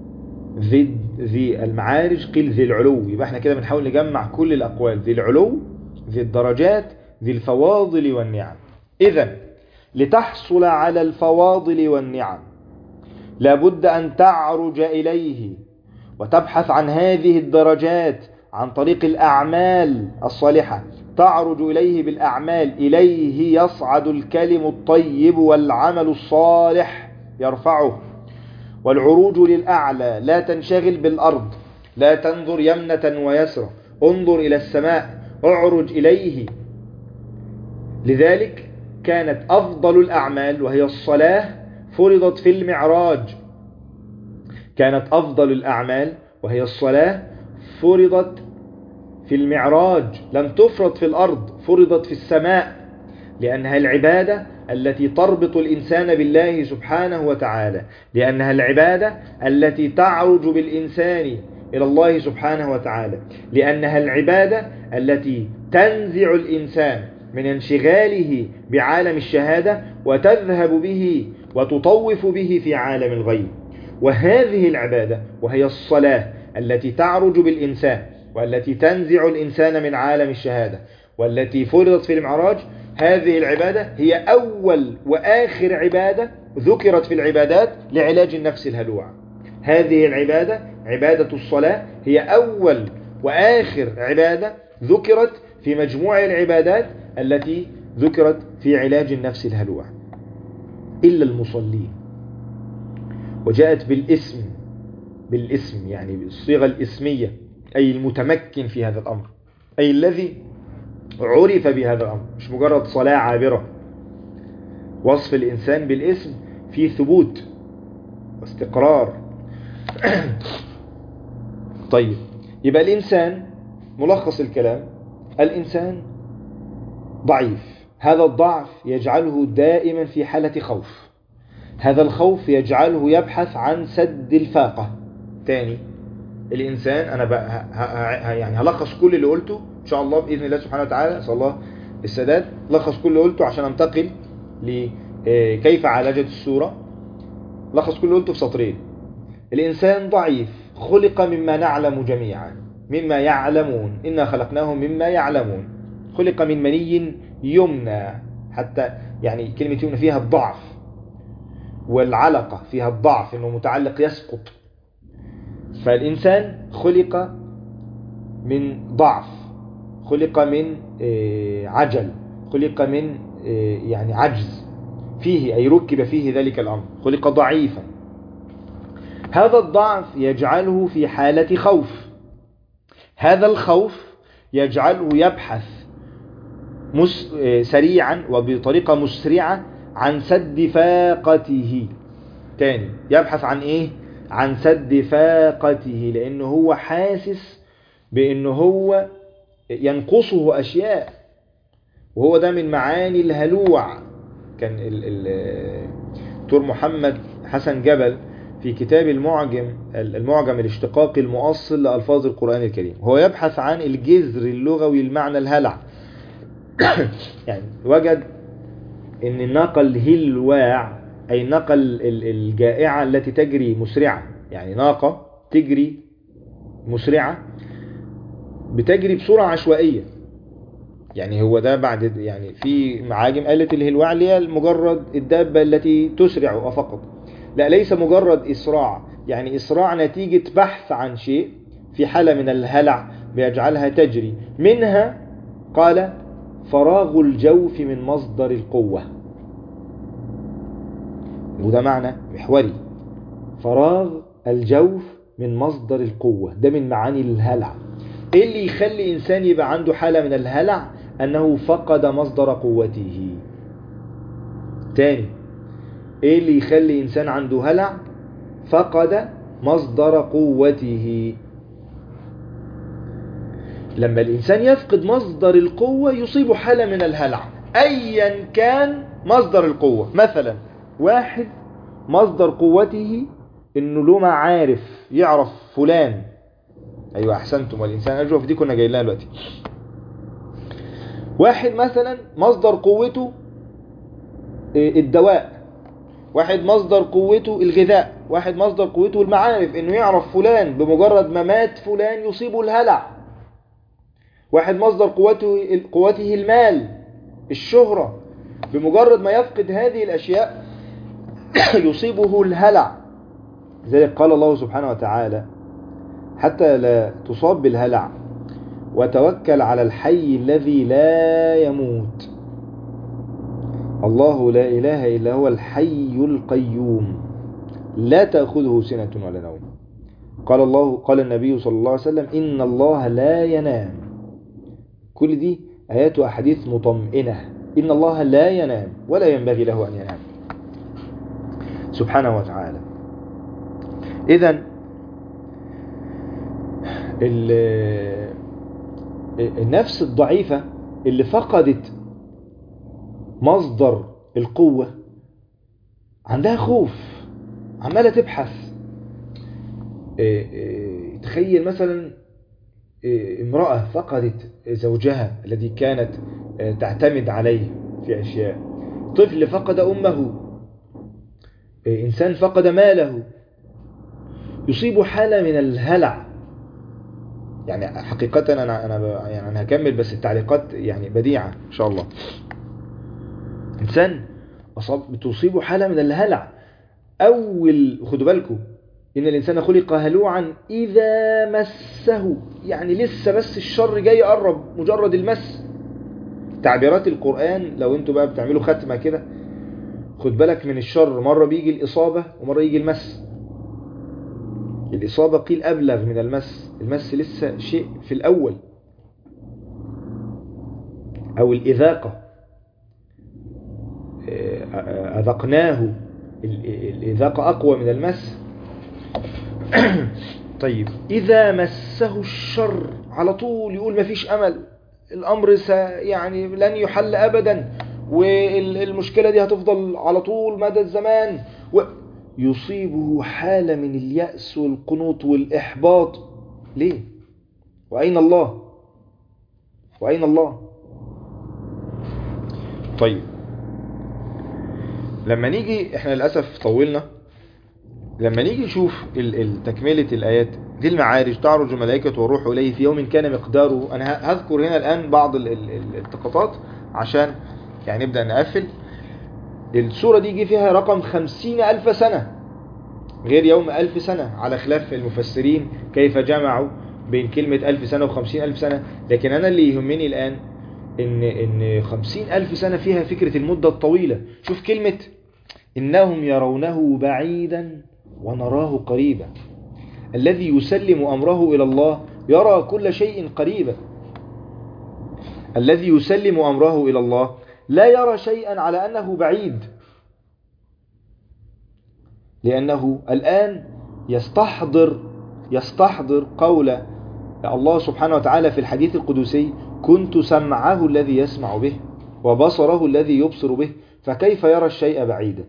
ذي المعارج قيل ذي العلو. يبقى احنا كده بنحاول نجمع كل الأقوال: ذي العلو، ذي الدرجات، ذي الفواضل والنعم. إذن لتحصل على الفواضل والنعم لابد أن تعرج إليه وتبحث عن هذه الدرجات عن طريق الأعمال الصالحة. تعرج إليه بالأعمال، إليه يصعد الكلم الطيب والعمل الصالح يرفعه. والعروج للأعلى، لا تنشغل بالأرض، لا تنظر يمنة ويسرى، انظر إلى السماء، اعرج إليه. لذلك كانت أفضل الأعمال وهي الصلاة فرضت في المعراج. كانت أفضل الأعمال وهي الصلاة فرضت في المعراج، لم تفرض في الأرض، فرضت في السماء، لأنها العبادة التي تربط الإنسان بالله سبحانه وتعالى، لأنها العبادة التي تعرج بالإنسان إلى الله سبحانه وتعالى، لأنها العبادة التي تنزع الإنسان من انشغاله بعالم الشهادة وتذهب به وتطوف به في عالم الغيب. وهذه العبادة وهي الصلاة التي تعرج بالإنسان والتي تنزع الإنسان من عالم الشهادة والتي فرضت في المعراج، هذه العبادة هي أول وآخر عبادة ذكرت في العبادات لعلاج النفس الهلوع. هذه العبادة، عبادة الصلاة، هي أول وآخر عبادة ذكرت في مجموع العبادات التي ذكرت في علاج النفس الهلوع، إلا المصلين. وجاءت بالاسم يعني بالصيغة الاسمية، أي المتمكن في هذا الأمر، أي الذي عرف بهذا الأمر، مش مجرد صلاة عابرة. وصف الإنسان بالاسم فيه ثبوت واستقرار. طيب، يبقى الإنسان، ملخص الكلام، الإنسان ضعيف. هذا الضعف يجعله دائما في حالة خوف. هذا الخوف يجعله يبحث عن سد الفاقة. تاني، الإنسان، أنا يعني هلخص كل اللي قلته إن شاء الله بإذن الله سبحانه وتعالى، صلى الله السداد. لخص كل اللي قلته عشان انتقل لكيف عالجت السورة. لخص كل اللي قلته في سطرين. الإنسان ضعيف، خلق مما نعلم جميعا، مما يعلمون، إنا خلقناهم مما يعلمون. خلق من مني يمنى، حتى يعني كلمة يمنى فيها الضعف، والعلقة فيها الضعف، إنه متعلق يسقط. فالإنسان خلق من ضعف، خلق من عجل، خلق من يعني عجز فيه، أي ركب فيه ذلك الأمر، خلق ضعيفا. هذا الضعف يجعله في حالة خوف. هذا الخوف يجعله يبحث سريعا وبطريقة مسرعة عن سد فاقته. تاني، يبحث عن إيه؟ عن سد فاقته، لأنه هو حاسس بأنه هو ينقصه أشياء، وهو ده من معاني الهلوع. كان دكتور محمد حسن جبل في كتاب المعجم الاشتقاقي المؤصل لألفاظ القرآن الكريم، هو يبحث عن الجذر اللغوي المعنى الهلع. يعني وجد ان الناقة الهلواع أي الناقة الجائعة التي تجري مسرعة، يعني ناقة تجري مسرعة بتجري بسرعة عشوائية. يعني هو ده بعد، يعني في معاجم قالت الهلواع اللي هي مجرد الدابة التي تسرع فقط. لا، ليس مجرد إسراع، يعني إسراع نتيجة بحث عن شيء في حالة من الهلع بيجعلها تجري. منها قال فراغ الجوف من مصدر القوة، وده معنى محوري. فراغ الجوف من مصدر القوة، ده من معاني الهلع. ايه اللي يخلي انسان يبقى عنده حالة من الهلع؟ انه فقد مصدر قوته. تاني، ايه اللي يخلي انسان عنده هلع؟ فقد مصدر قوته. لما الانسان يفقد مصدر القوة يصيب حالة من الهلع ايا كان مصدر القوة. مثلا واحد مصدر قوته انه له معارف، يعرف فلان. ايوه احسنتم، والانسان ارجو في دي كنا جايين لها دلوقتي. واحد مثلا مصدر قوته الدواء، واحد مصدر قوته الغذاء، واحد مصدر قوته المعارف، انه يعرف فلان بمجرد ما مات فلان يصيبه الهلع. واحد مصدر قوته المال، الشهرة، بمجرد ما يفقد هذه الأشياء يصيبه الهلع. لذلك قال الله سبحانه وتعالى: حتى لا تصاب بالهلع وتوكل على الحي الذي لا يموت. الله لا إله إلا هو الحي القيوم لا تأخذه سنة ولا نوم. قال النبي صلى الله عليه وسلم: إن الله لا ينام. كل دي آيات وأحاديث مطمئنة. إن الله لا ينام ولا ينبغي له أن ينام سبحانه وتعالى. إذن النفس الضعيفة اللي فقدت مصدر القوة عندها خوف، عمالة تبحث. تخيل مثلا امرأة فقدت زوجها الذي كانت تعتمد عليه في أشياء، طفل فقد أمه، إنسان فقد ماله، يصيب حالة من الهلع. يعني حقيقة أنا هكمل، بس التعليقات يعني بديعة إن شاء الله. إنسان بتصيبه حالة من الهلع. خدوا بالكم إن الإنسان خلق هلوعا إذا مسه، يعني لسه بس الشر جاي يقرب، مجرد المس. تعبيرات القرآن لو أنتوا بقى بتعملوا ختمة كده، خد بالك من الشر، مرة بيجي الإصابة ومرة يجي المس. الإصابة قيل أبلغ من المس، المس لسه شيء في الأول، أو الإذاقة، أذقناه، الإذاقة أقوى من المس. طيب إذا مسه الشر على طول يقول مفيش أمل، الأمر يعني لن يحل أبدا، والمشكلة دي هتفضل على طول مدى الزمان، يصيبه حالة من اليأس والقنوط والإحباط. ليه؟ وأين الله؟ وأين الله؟ طيب لما نيجي، احنا للأسف طولنا، لما نيجي نشوف تكملة الآيات دي: المعارج تعرج الملائكة والروح إليه في يوم كان مقداره. أنا هذكر هنا الآن بعض التقاطات عشان يعني نبدأ نقفل. السورة دي جي فيها رقم 50,000 سنة غير يوم 1000 سنة، على خلاف المفسرين كيف جمعوا بين كلمة 1000 سنة و50,000 سنة. لكن أنا اللي يهمني الآن إن 50,000 سنة فيها فكرة المدة الطويلة. شوف كلمة: إنهم يرونه بعيدا ونراه قريبا. الذي يسلم أمره إلى الله يرى كل شيء قريبا. الذي يسلم أمره إلى الله لا يرى شيئا على أنه بعيد، لأنه الآن يستحضر قول الله سبحانه وتعالى في الحديث القدسي: كنت سمعه الذي يسمع به وبصره الذي يبصر به، فكيف يرى الشيء بعيدا؟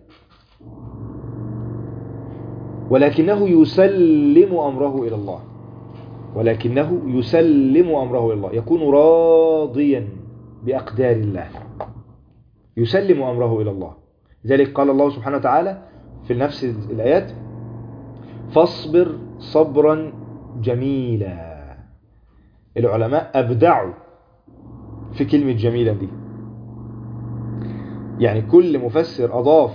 ولكنه يسلم أمره إلى الله، ولكنه يسلم أمره إلى الله، يكون راضيا بأقدار الله، يسلم أمره إلى الله. لذلك قال الله سبحانه وتعالى في نفس الآيات: فاصبر صبرا جميلا. العلماء أبدعوا في كلمة جميلا دي، يعني كل مفسر أضاف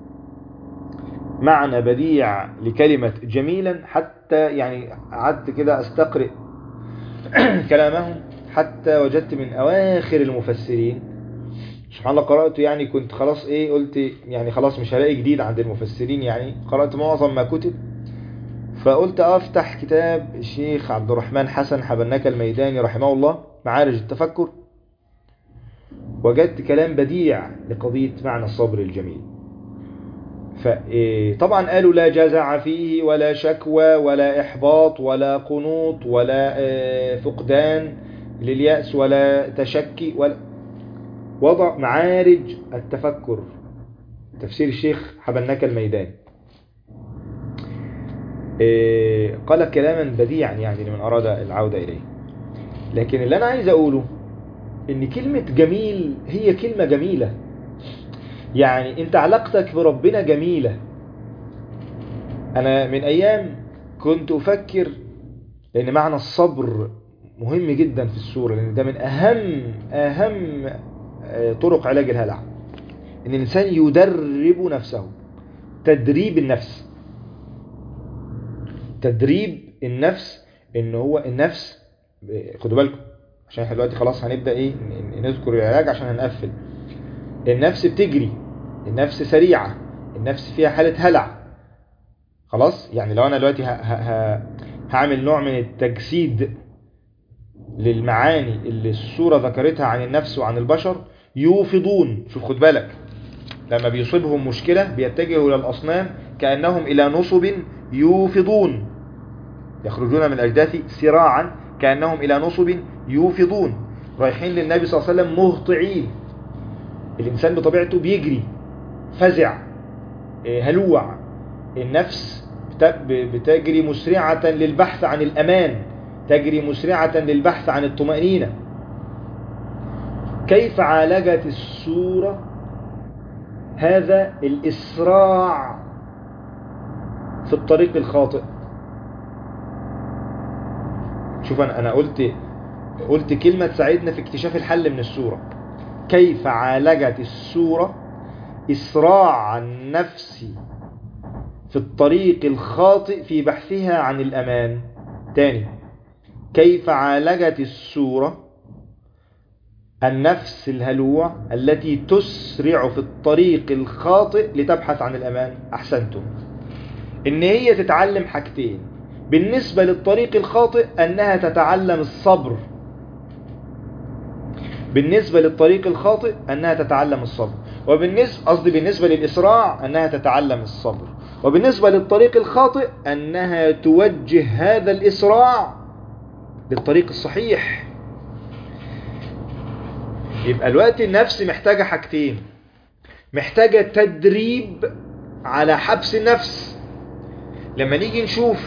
معنى بديع لكلمة جميلا، حتى يعني قعدت كده أستقرئ كلامهم حتى وجدت من أواخر المفسرين، سبحان الله، قرأت يعني كنت خلاص قلت يعني خلاص مش هلاقي جديد عند المفسرين، يعني قرأت معظم ما كتب، فقلت أفتح كتاب الشيخ عبد الرحمن حسن حبناك الميداني رحمه الله، معارج التفكر، وجدت كلام بديع لقضية معنى الصبر الجميل. فطبعا قالوا: لا جزع فيه ولا شكوى ولا إحباط ولا قنوط ولا فقدان لليأس ولا تشكي، ولا وضع معارج التفكر تفسير الشيخ حبناك الميداني. قال كلاما بديعا يعني لمن أراد العودة إليه. لكن اللي أنا عايز أقوله إن كلمة جميل هي كلمة جميلة، يعني أنت علاقتك بربنا جميلة. أنا من أيام كنت أفكر، لأن معنى الصبر مهم جدا في السورة، لأن ده من أهم طرق علاج الهلع. ان الانسان يدرب نفسه. تدريب النفس، تدريب النفس، ان هو النفس، خدوا بالكم عشان احنا دلوقتي خلاص هنبدأ ايه نذكر العلاج عشان هنقفل. النفس بتجري، النفس سريعة، النفس فيها حالة هلع. خلاص يعني لو انا دلوقتي هعمل نوع من التجسيد للمعاني اللي السورة ذكرتها عن النفس وعن البشر. يوفضون، شوف خد بالك، لما بيصيبهم مشكلة بيتجهوا إلى الأصنام كأنهم إلى نصب يوفضون، يخرجون من الأجداث سراعا كأنهم إلى نصب يوفضون، رايحين للنبي صلى الله عليه وسلم مهطعين. الإنسان بطبيعته بيجري، فزع، هلوع. النفس بتجري مسرعة للبحث عن الأمان، تجري مسرعة للبحث عن الطمأنينة. كيف عالجت السورة هذا الإسراع في الطريق الخاطئ؟ شوف أنا قلت كلمة تساعدنا في اكتشاف الحل من السورة. كيف عالجت السورة إسراع النفس في الطريق الخاطئ في بحثها عن الأمان؟ تاني، كيف عالجت السورة النفس الهلوع التي تسرع في الطريق الخاطئ لتبحث عن الأمان؟ أحسنتم. إن هي تتعلم حاجتين. بالنسبة للطريق الخاطئ أنها تتعلم الصبر. بالنسبة للطريق الخاطئ أنها تتعلم الصبر، بالنسبة للإسراع أنها تتعلم الصبر، وبالنسبة للطريق الخاطئ أنها توجه هذا الإسراع للطريق الصحيح. يبقى الوقت النفس محتاجة حاجتين، محتاجة تدريب على حبس النفس. لما نيجي نشوف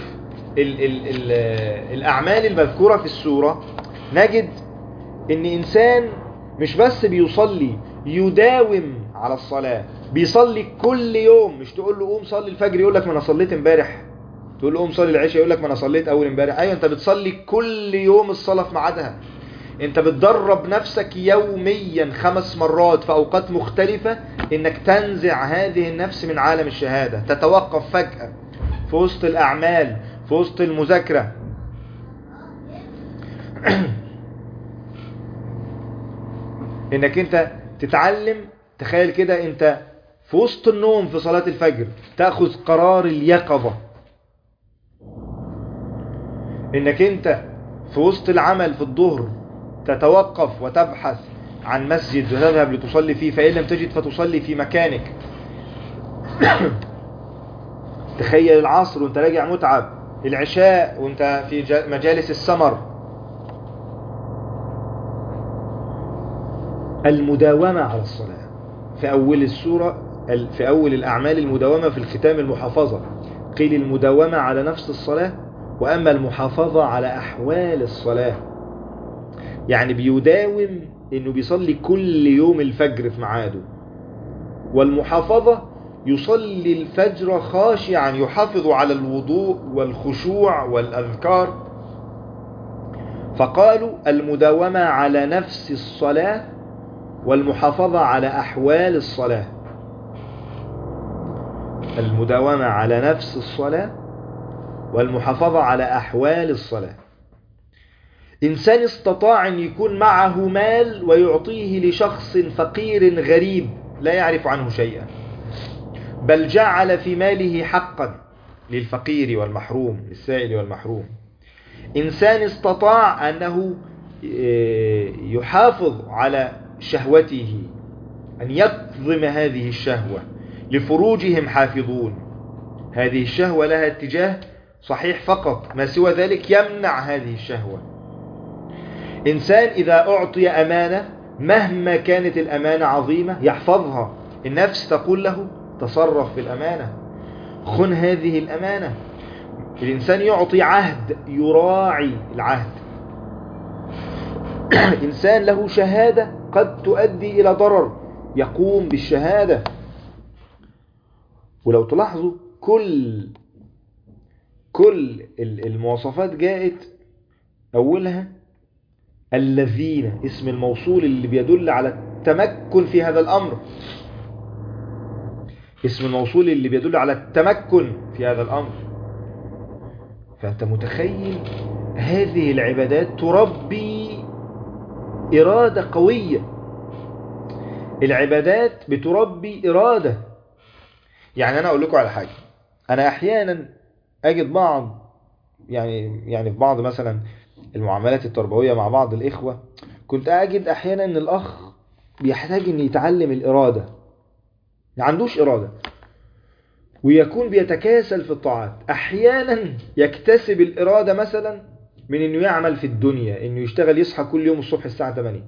الأعمال المذكورة في السورة نجد إن إنسان مش بس بيصلي، يداوم على الصلاة، بيصلي كل يوم. مش تقول له قوم صلي الفجر يقول لك ما أنا صليت امبارح، تقول له قوم صلي العشاء يقول لك ما أنا صليت أول امبارح. أيوة، أنت بتصلي كل يوم الصلاة في ميعادها. أنت بتدرب نفسك يوميا 5 مرات في أوقات مختلفة إنك تنزع هذه النفس من عالم الشهادة، تتوقف فجأة في وسط الأعمال، في وسط المذاكرة. انك انت تتعلم. تخيل كده انت في وسط النوم في صلاة الفجر تأخذ قرار اليقظة. انك انت في وسط العمل في الظهر تتوقف وتبحث عن مسجد وتذهب لتصلي فيه، فإن لم تجد فتصلي في مكانك. تخيل العصر وانت راجع متعب، العشاء وانت في مجالس السمر. المداومة على الصلاة في أول السورة، في أول الأعمال المداومة، في الختام المحافظة. قيل المداومة على نفس الصلاة، وأما المحافظة على أحوال الصلاة. يعني بيداوم إنه بيصلي كل يوم الفجر في ميعاده، والمحافظة يصلي الفجر خاشعا، يحافظ على الوضوء والخشوع والأذكار. فقالوا المداومة على نفس الصلاة والمحافظة على أحوال الصلاة. المداومة على نفس الصلاة والمحافظة على أحوال الصلاة. إنسان استطاع أن يكون معه مال ويعطيه لشخص فقير غريب لا يعرف عنه شيئا، بل جعل في ماله حقا للفقير والمحروم، للسائل والمحروم. إنسان استطاع أنه يحافظ على شهوته، أن يكظم هذه الشهوة. لفروجهم حافظون، هذه الشهوة لها اتجاه صحيح فقط، ما سوى ذلك يمنع هذه الشهوة. إنسان إذا أعطي أمانة مهما كانت الأمانة عظيمة يحفظها. النفس تقول له تصرف في الأمانة، خن هذه الأمانة. الإنسان يعطي عهد يراعي العهد. إنسان له شهادة قد تؤدي إلى ضرر يقوم بالشهادة. ولو تلاحظوا كل المواصفات جاءت أولها الذين، اسم الموصول اللي بيدل على التمكن في هذا الأمر. اسم الموصول اللي بيدل على التمكن في هذا الأمر. فأنت متخيل هذه العبادات تربي إرادة قوية. العبادات بتربي إرادة. يعني أنا أقول لكم على حاجة، أنا أحيانا أجد بعض يعني في بعض مثلا المعاملات التربوية مع بعض الإخوة، كنت أجد أحيانا أن الأخ بيحتاج أن يتعلم الإرادة، ما عندوش إرادة، ويكون بيتكاسل في الطاعات. أحيانا يكتسب الإرادة مثلا من أنه يعمل في الدنيا، أنه يشتغل، يصحى كل يوم الصبح الساعة 8.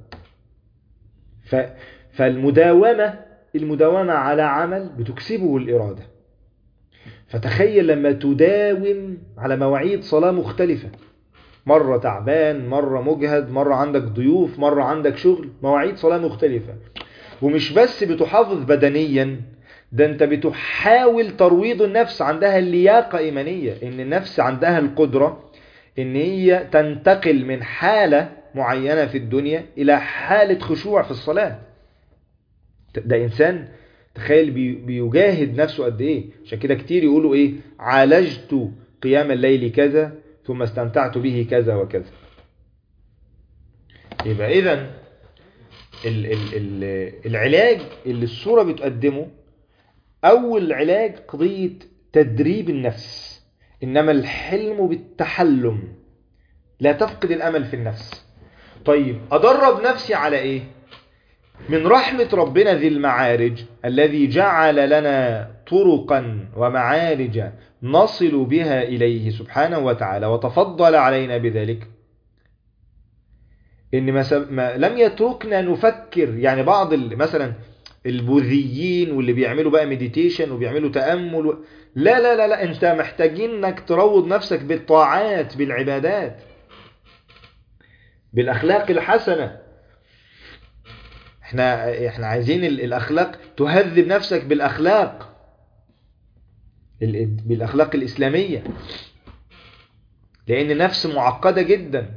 المداومة على عمل بتكسبه الإرادة. فتخيل لما تداوم على مواعيد صلاة مختلفة، مرة تعبان، مرة مجهد، مرة عندك ضيوف، مرة عندك شغل، مواعيد صلاة مختلفة، ومش بس بتحافظ بدنيا، ده انت بتحاول ترويض النفس، عندها اللياقة إيمانية، ان النفس عندها القدرة ان هي تنتقل من حالة معينة في الدنيا الى حالة خشوع في الصلاة. ده انسان تخيل بيجاهد نفسه قد ايه. عشان كده كتير يقولوا ايه، عالجت قيام الليل كذا ثم استمتعت به كذا وكذا. يبقى اذا العلاج اللي الصورة بتقدمه، اول علاج قضية تدريب النفس، انما الحلم بالتحلم، لا تفقد الامل في النفس. طيب ادرب نفسي على ايه؟ من رحمة ربنا ذي المعارج الذي جعل لنا طرقا ومعارج نصل بها إليه سبحانه وتعالى، وتفضل علينا بذلك، إن ما لم يتركنا نفكر. يعني بعض مثلا البوذيين واللي بيعملوا بقى مديتيشن وبيعملوا تأمل لا لا لا لا، انت محتاجين انك تروض نفسك بالطاعات، بالعبادات، بالأخلاق الحسنة. احنا عايزين الأخلاق، تهذب نفسك بالأخلاق الإسلامية، لأن النفس معقدة جدا.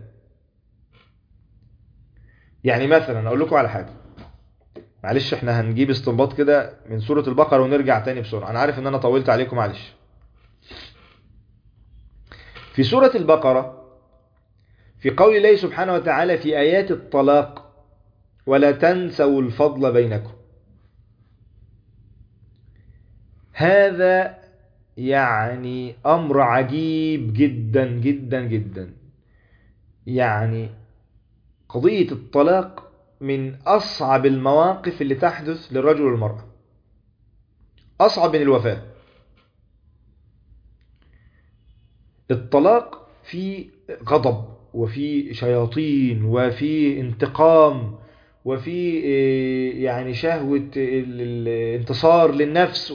يعني مثلا أقول لكم على حاجة، معلش احنا هنجيب استنباط كده من سورة البقرة ونرجع تاني بسرعة، أنا عارف ان أنا طولت عليكم، معلش. في سورة البقرة في قول الله سبحانه وتعالى في آيات الطلاق: ولا تنسوا الفضل بينكم. هذا يعني أمر عجيب جدا جدا جدا. يعني قضية الطلاق من أصعب المواقف اللي تحدث للرجل والمرأة، أصعب من الوفاة. الطلاق فيه غضب، وفي شياطين، وفي انتقام، وفي يعني شهوة الانتصار للنفس.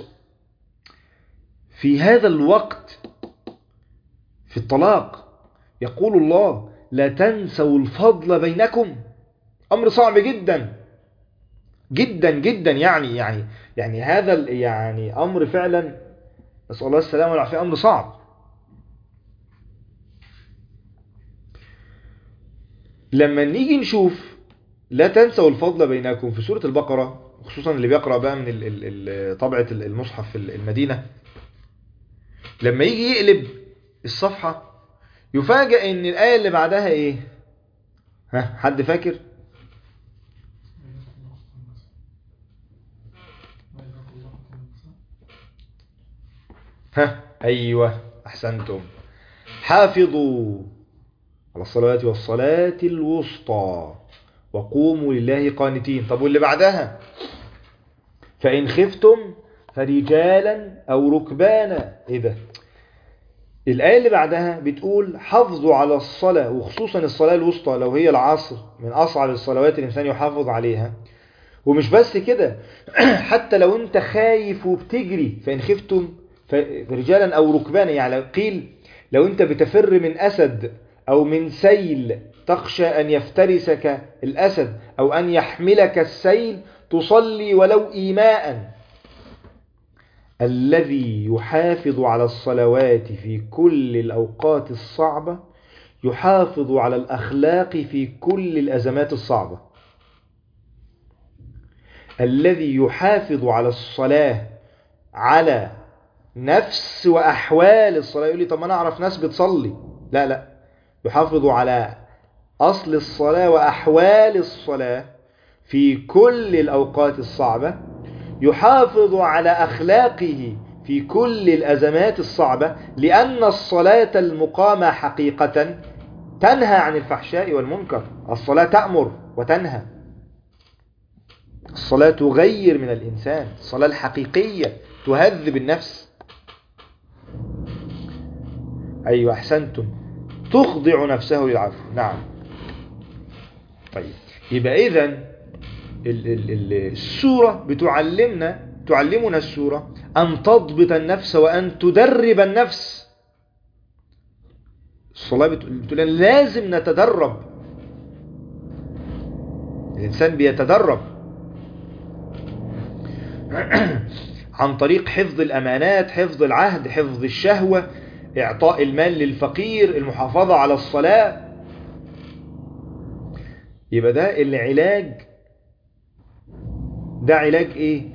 في هذا الوقت في الطلاق يقول الله: لا تنسوا الفضل بينكم. أمر صعب جدا جدا جدا. يعني هذا يعني أمر فعلا، نسأل الله السلامة والعافية، أمر صعب. لما نيجي نشوف لا تنسوا الفضل بينكم في سورة البقرة، خصوصا اللي بيقرأ بقى من طبعة المصحف في المدينة، لما يجي يقلب الصفحة يفاجأ ان الآية اللي بعدها ايه؟ حد فاكر؟ ايوه احسنتم، حافظوا على الصلوات والصلاة الوسطى وقوموا لله قانتين. طب واللي بعدها؟ فإن خفتم فرجالا أو ركبانا. إيه ده؟ الآية اللي بعدها بتقول حافظوا على الصلاة، وخصوصا الصلاة الوسطى لو هي العصر، من أصعب الصلوات الإنسان يحافظ عليها. ومش بس كده، حتى لو أنت خايف وبتجري، فإن خفتم فرجالا أو ركبانا، يعني قيل لو أنت بتفر من أسد أو من سيل تخشى أن يفترسك الأسد أو أن يحملك السيل، تصلي ولو إيماء. الذي يحافظ على الصلوات في كل الأوقات الصعبة يحافظ على الأخلاق في كل الأزمات الصعبة. الذي يحافظ على الصلاة على نفس وأحوال الصلاة. يقول لي طب ما أنا أعرف ناس بتصلي. لا لا، يحافظ على أصل الصلاة وأحوال الصلاة في كل الأوقات الصعبة، يحافظ على أخلاقه في كل الأزمات الصعبة، لأن الصلاة المقامة حقيقة تنهى عن الفحشاء والمنكر. الصلاة تأمر وتنهى، الصلاة تغير من الإنسان، الصلاة الحقيقية تهذب النفس. أيوة أحسنتم، تخضع نفسه للعفو. نعم. طيب يبقى إذن السورة تعلمنا السورة أن تضبط النفس وأن تدرب النفس. الصلاة بتقول لازم نتدرب، الإنسان بيتدرب عن طريق حفظ الأمانات، حفظ العهد، حفظ الشهوة، إعطاء المال للفقير، المحافظة على الصلاة. يبقى ده العلاج. ده علاج ايه؟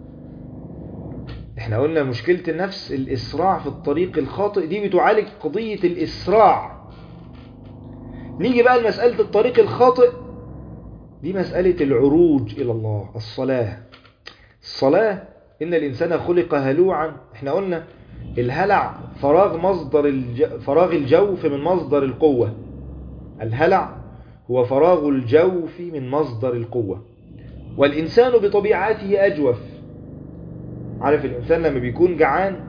احنا قلنا مشكلة النفس الإسراع في الطريق الخاطئ، دي بتعالج قضية الإسراع. نيجي بقى لمسألة الطريق الخاطئ، دي مسألة العروج إلى الله. الصلاة إن الإنسان خلق هلوعا. احنا قلنا الهلع فراغ الجوف من مصدر القوة. الهلع هو فراغ الجوف من مصدر القوة، والإنسان بطبيعته أجوف. عارف الإنسان لما بيكون جعان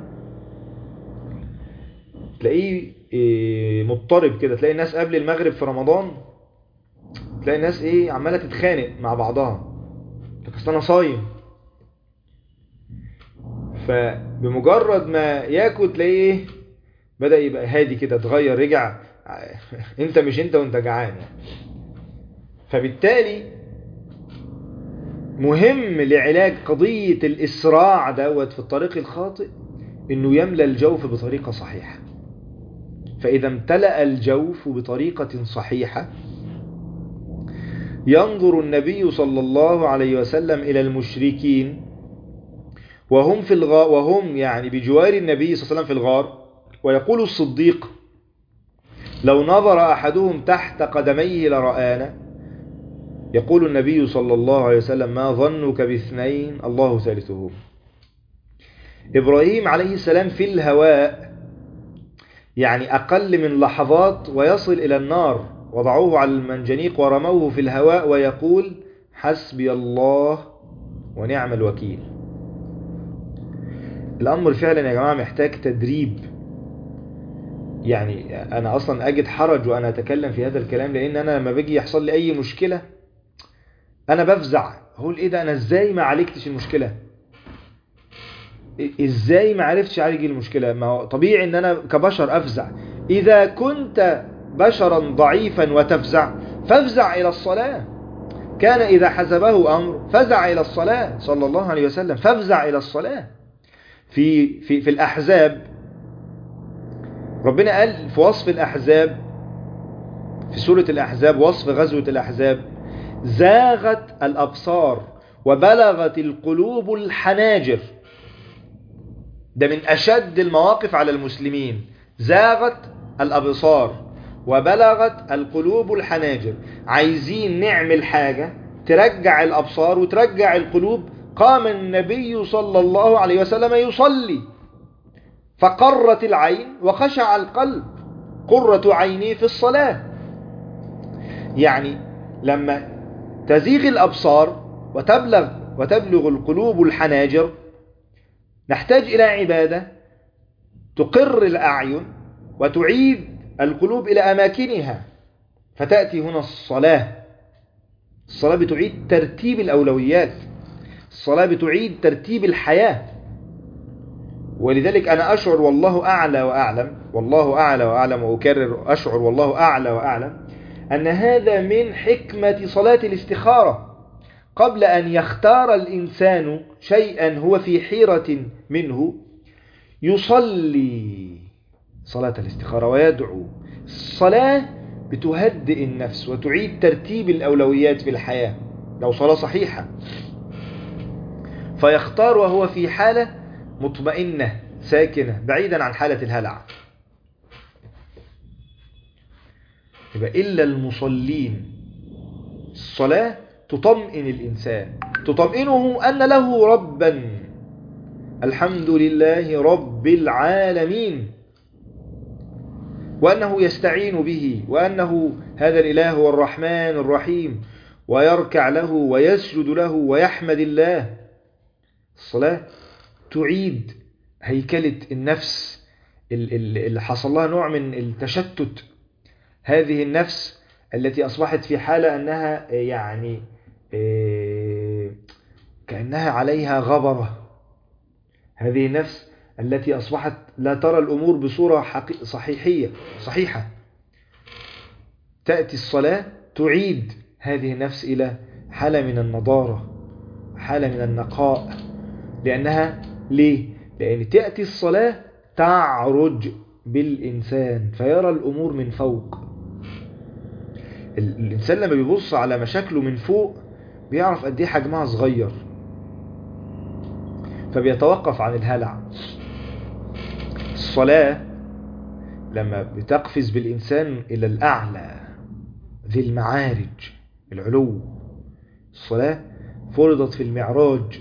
تلاقيه مضطرب كده. تلاقي الناس قبل المغرب في رمضان، تلاقي الناس عمالة تتخانق مع بعضها، اصل انا صايم. فبمجرد ما ياكل تلاقيه بدأ يبقى هادي كده، اتغير، رجع انت مش انت وانت جعان. فبالتالي مهم لعلاج قضية الإسراع دوت في الطريق الخاطئ انه يملأ الجوف بطريقة صحيحة. فإذا امتلأ الجوف بطريقة صحيحة، ينظر النبي صلى الله عليه وسلم إلى المشركين وهم يعني بجوار النبي صلى الله عليه وسلم في الغار، ويقول الصديق: لو نظر أحدهم تحت قدميه لرآنا. يقول النبي صلى الله عليه وسلم: ما ظنك باثنين الله ثالثهم. إبراهيم عليه السلام في الهواء، يعني أقل من لحظات ويصل إلى النار، وضعوه على المنجنيق ورموه في الهواء ويقول: حسبي الله ونعم الوكيل. الأمر فعلا يا جماعة محتاج تدريب. يعني أنا أصلا أجد حرج وأنا أتكلم في هذا الكلام، لأن أنا لما باجي يحصل لي أي مشكلة أنا بفزع، أقول إيه ده، أنا إزاي ما عالجتش المشكلة، إزاي ما عرفتش أعالج المشكلة. ما هو طبيعي أن أنا كبشر أفزع. إذا كنت بشرا ضعيفا وتفزع فافزع إلى الصلاة. كان إذا حزبه أمر فزع إلى الصلاة صلى الله عليه وسلم، فافزع إلى الصلاة. في الأحزاب ربنا قال في وصف الأحزاب في سورة الأحزاب، وصف غزوة الأحزاب: زاغت الأبصار وبلغت القلوب الحناجر. ده من أشد المواقف على المسلمين. زاغت الأبصار وبلغت القلوب الحناجر. عايزين نعمل حاجة ترجع الأبصار وترجع القلوب. قام النبي صلى الله عليه وسلم يصلي، فقرت العين وخشع القلب. قرة عيني في الصلاة. يعني لما تزيغ الأبصار وتبلغ القلوب الحناجر، نحتاج إلى عبادة تقر الأعين وتعيد القلوب إلى أماكنها، فتأتي هنا الصلاة. الصلاة بتعيد ترتيب الأولويات، الصلاة بتعيد ترتيب الحياة. ولذلك أنا أشعر والله أعلى وأعلم، والله أعلى وأعلم، وأكرر أشعر والله أعلى وأعلم، أن هذا من حكمة صلاة الاستخارة. قبل أن يختار الإنسان شيئا هو في حيرة منه، يصلي صلاة الاستخارة ويدعو. الصلاة بتهدئ النفس وتعيد ترتيب الأولويات في الحياة. لو صلاة صحيحة فيختار وهو في حالة مطمئنة ساكنة بعيدا عن حالة الهلع. يبقى إلا المصلين، الصلاة تطمئن الإنسان، تطمئنه أن له ربا، الحمد لله رب العالمين، وأنه يستعين به، وأنه هذا الإله هو الرحمن الرحيم، ويركع له ويسجد له ويحمد الله. الصلاة تعيد هيكلة النفس اللي حصل لها نوع من التشتت، هذه النفس التي أصبحت في حالة أنها يعني كأنها عليها غبرة، هذه النفس التي أصبحت لا ترى الأمور بصورة صحيحة. تأتي الصلاة تعيد هذه النفس إلى حالة من النضارة، حالة من النقاء. ليه؟ لأن تأتي الصلاة تعرج بالإنسان فيرى الأمور من فوق. الإنسان لما بيبص على مشاكله من فوق بيعرف قد ايه حجمها صغير، فبيتوقف عن الهلع. الصلاة لما بتقفز بالإنسان إلى الأعلى ذي المعارج، العلو. الصلاة فرضت في المعراج،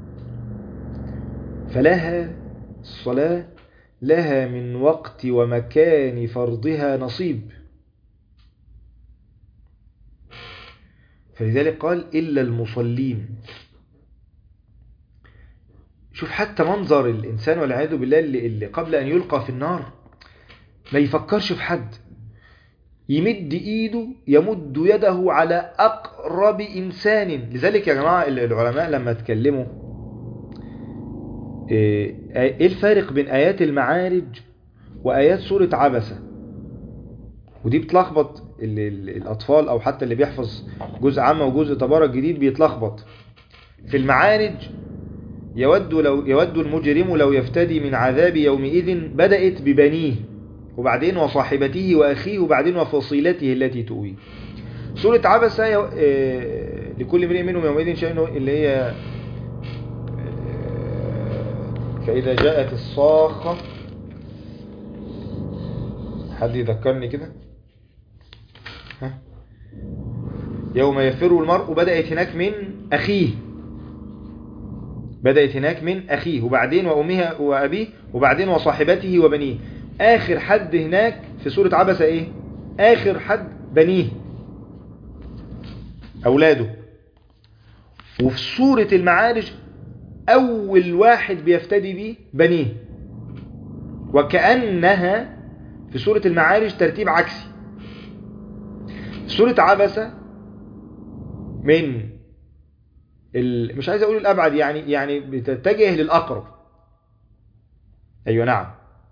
فلها الصلاة لها من وقت ومكان فرضها نصيب. فلذلك قال إلا المصلين. شوف حتى منظر الإنسان والعياذ بالله اللي قبل أن يلقى في النار ما يفكرش في حد، يمد إيده، يمد يده على أقرب إنسان. لذلك يا جماعة العلماء لما تكلموا إيه الفارق بين آيات المعارج وآيات سورة عبسة، ودي بتلخبط الأطفال أو حتى اللي بيحفظ جزء عامة وجزء تبارك جديد بيتلخبط. في المعارج يود المجرم لو يفتدي من عذاب يومئذ، بدأت ببنيه وبعدين وصاحبته وأخيه وبعدين وفصيلته التي تؤويه. سورة عبسة لكل امرئ منهم يومئذ شأنه، اللي هي فإذا جاءت الصاخة. حد يذكرني كده؟ يوم يفر المرء، بدأت هناك من أخيه، وبعدين وأمها وأبيه وبعدين وصاحبته وبنيه. آخر حد هناك في سورة عبسة إيه؟ آخر حد بنيه، أولاده. وفي سورة المعارج أول واحد بيفتدي بيه بنيه، وكأنها في سورة المعارج ترتيب عكسي. في سورة عبسة من مش عايز أقول الأبعد، يعني بتتجه للأقرب. أيوة نعم.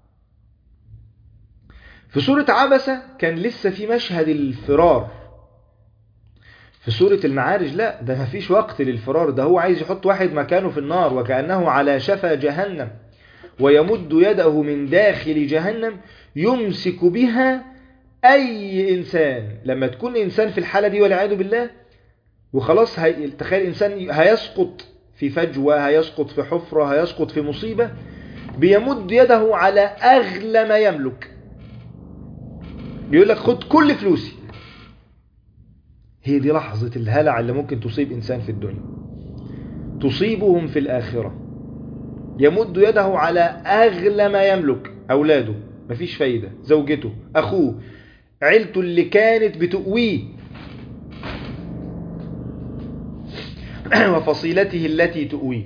في سورة عبسة كان لسه في مشهد الفرار. في سورة المعارج لا، ده مفيش وقت للفرار، ده هو عايز يحط واحد مكانه في النار، وكأنه على شفا جهنم، ويمد يده من داخل جهنم يمسك بها أي إنسان. لما تكون إنسان في الحالة دي والعياذ بالله وخلاص، تخيل إنسان هيسقط في فجوة، هيسقط في حفرة، هيسقط في مصيبة، بيمد يده على أغلى ما يملك، بيقول لك خد كل فلوسي. هي دي لحظة الهلع اللي ممكن تصيب إنسان في الدنيا، تصيبهم في الآخرة. يمد يده على أغلى ما يملك، أولاده مفيش فايدة، زوجته، أخوه، عيلته اللي كانت بتؤويه، وفصيلته التي تؤويه.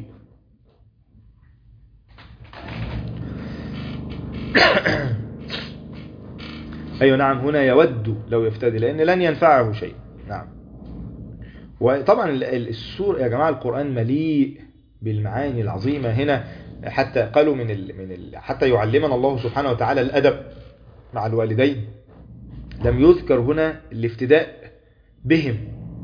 أيوة نعم، هنا يود لو يفتدي، لأن لن ينفعه شيء. نعم. وطبعا السور يا جماعة القرآن مليء بالمعاني العظيمة. هنا حتى قالوا حتى يعلمنا الله سبحانه وتعالى الأدب مع الوالدين، لم يذكر هنا الافتداء بهم.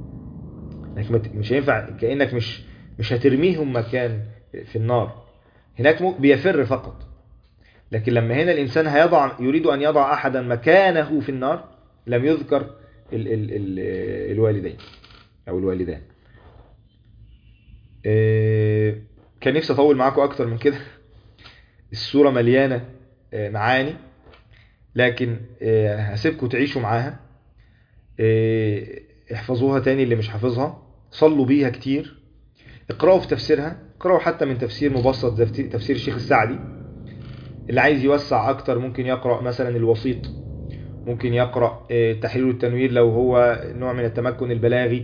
مش هينفع، كأنك مش هترميهم مكان في النار، هناك بيفر فقط. لكن لما هنا الإنسان يريد أن يضع أحدا مكانه في النار، لم يذكر الوالدين أو الوالدان. كان نفسي أطول معاكم أكتر من كده، السورة مليانة معاني، لكن هسيبكم تعيشوا معاها. احفظوها تاني اللي مش حافظها، صلوا بيها كتير، اقرأوا في تفسيرها، اقرأوا حتى من تفسير مبسط زي تفسير الشيخ السعدي. اللي عايز يوسع اكتر ممكن يقرأ مثلا الوسيط، ممكن يقرأ التحرير والتنوير لو هو نوع من التمكن البلاغي.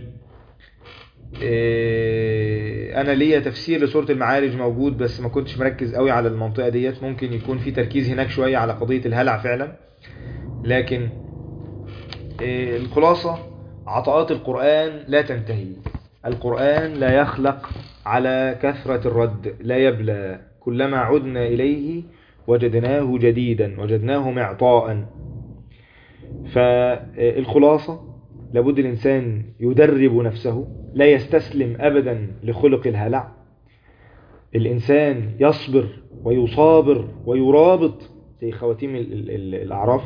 انا ليا تفسير لسورة المعارج موجود، بس ما كنتش مركز قوي على المنطقة ديت، ممكن يكون في تركيز هناك شوية على قضية الهلع فعلا. لكن الخلاصة، عطاءات القرآن لا تنتهي. القرآن لا يخلق على كثرة الرد، لا يبلى، كلما عدنا إليه وجدناه جديدا، وجدناه معطاء. فالخلاصة، لابد الإنسان يدرب نفسه، لا يستسلم أبدا لخلق الهلع. الإنسان يصبر ويصابر ويرابط زي خواتيم الأعراف.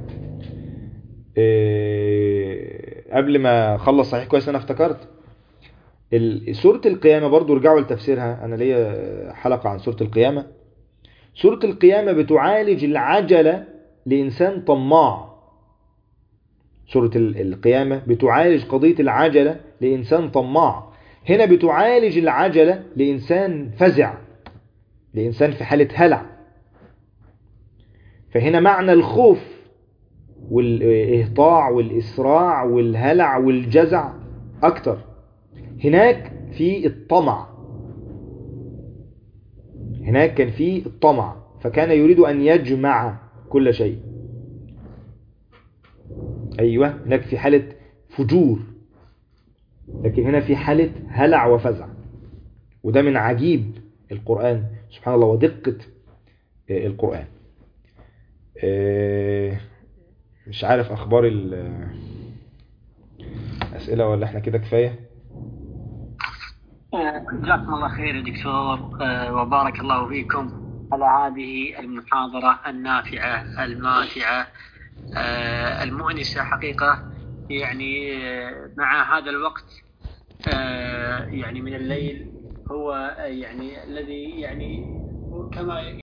قبل ما خلص صحيح كويس أنا افتكرت سورة القيامة، برضو رجعوا لتفسيرها، أنا ليا حلقة عن سورة القيامة. سورة القيامة بتعالج العجلة لإنسان طماع. سورة القيامة بتعالج قضية العجلة لإنسان طماع، هنا بتعالج العجلة لإنسان فزع، لإنسان في حالة هلع. فهنا معنى الخوف والإهطاع والإسراع والهلع والجزع أكتر، هناك في الطمع، هناك كان في الطمع، فكان يريد أن يجمع كل شيء. أيوة، هناك في حالة فجور، لكن هنا في حالة هلع وفزع. وده من عجيب القرآن سبحان الله ودقة القرآن. مش عارف أخبار الأسئلة ولا احنا كده كفاية؟ جزاكم الله خير يا دكتور، وبارك الله فيكم على هذه المحاضرة النافعة الماتعة المؤنسة حقيقة. يعني مع هذا الوقت يعني من الليل، هو يعني الذي يعني كما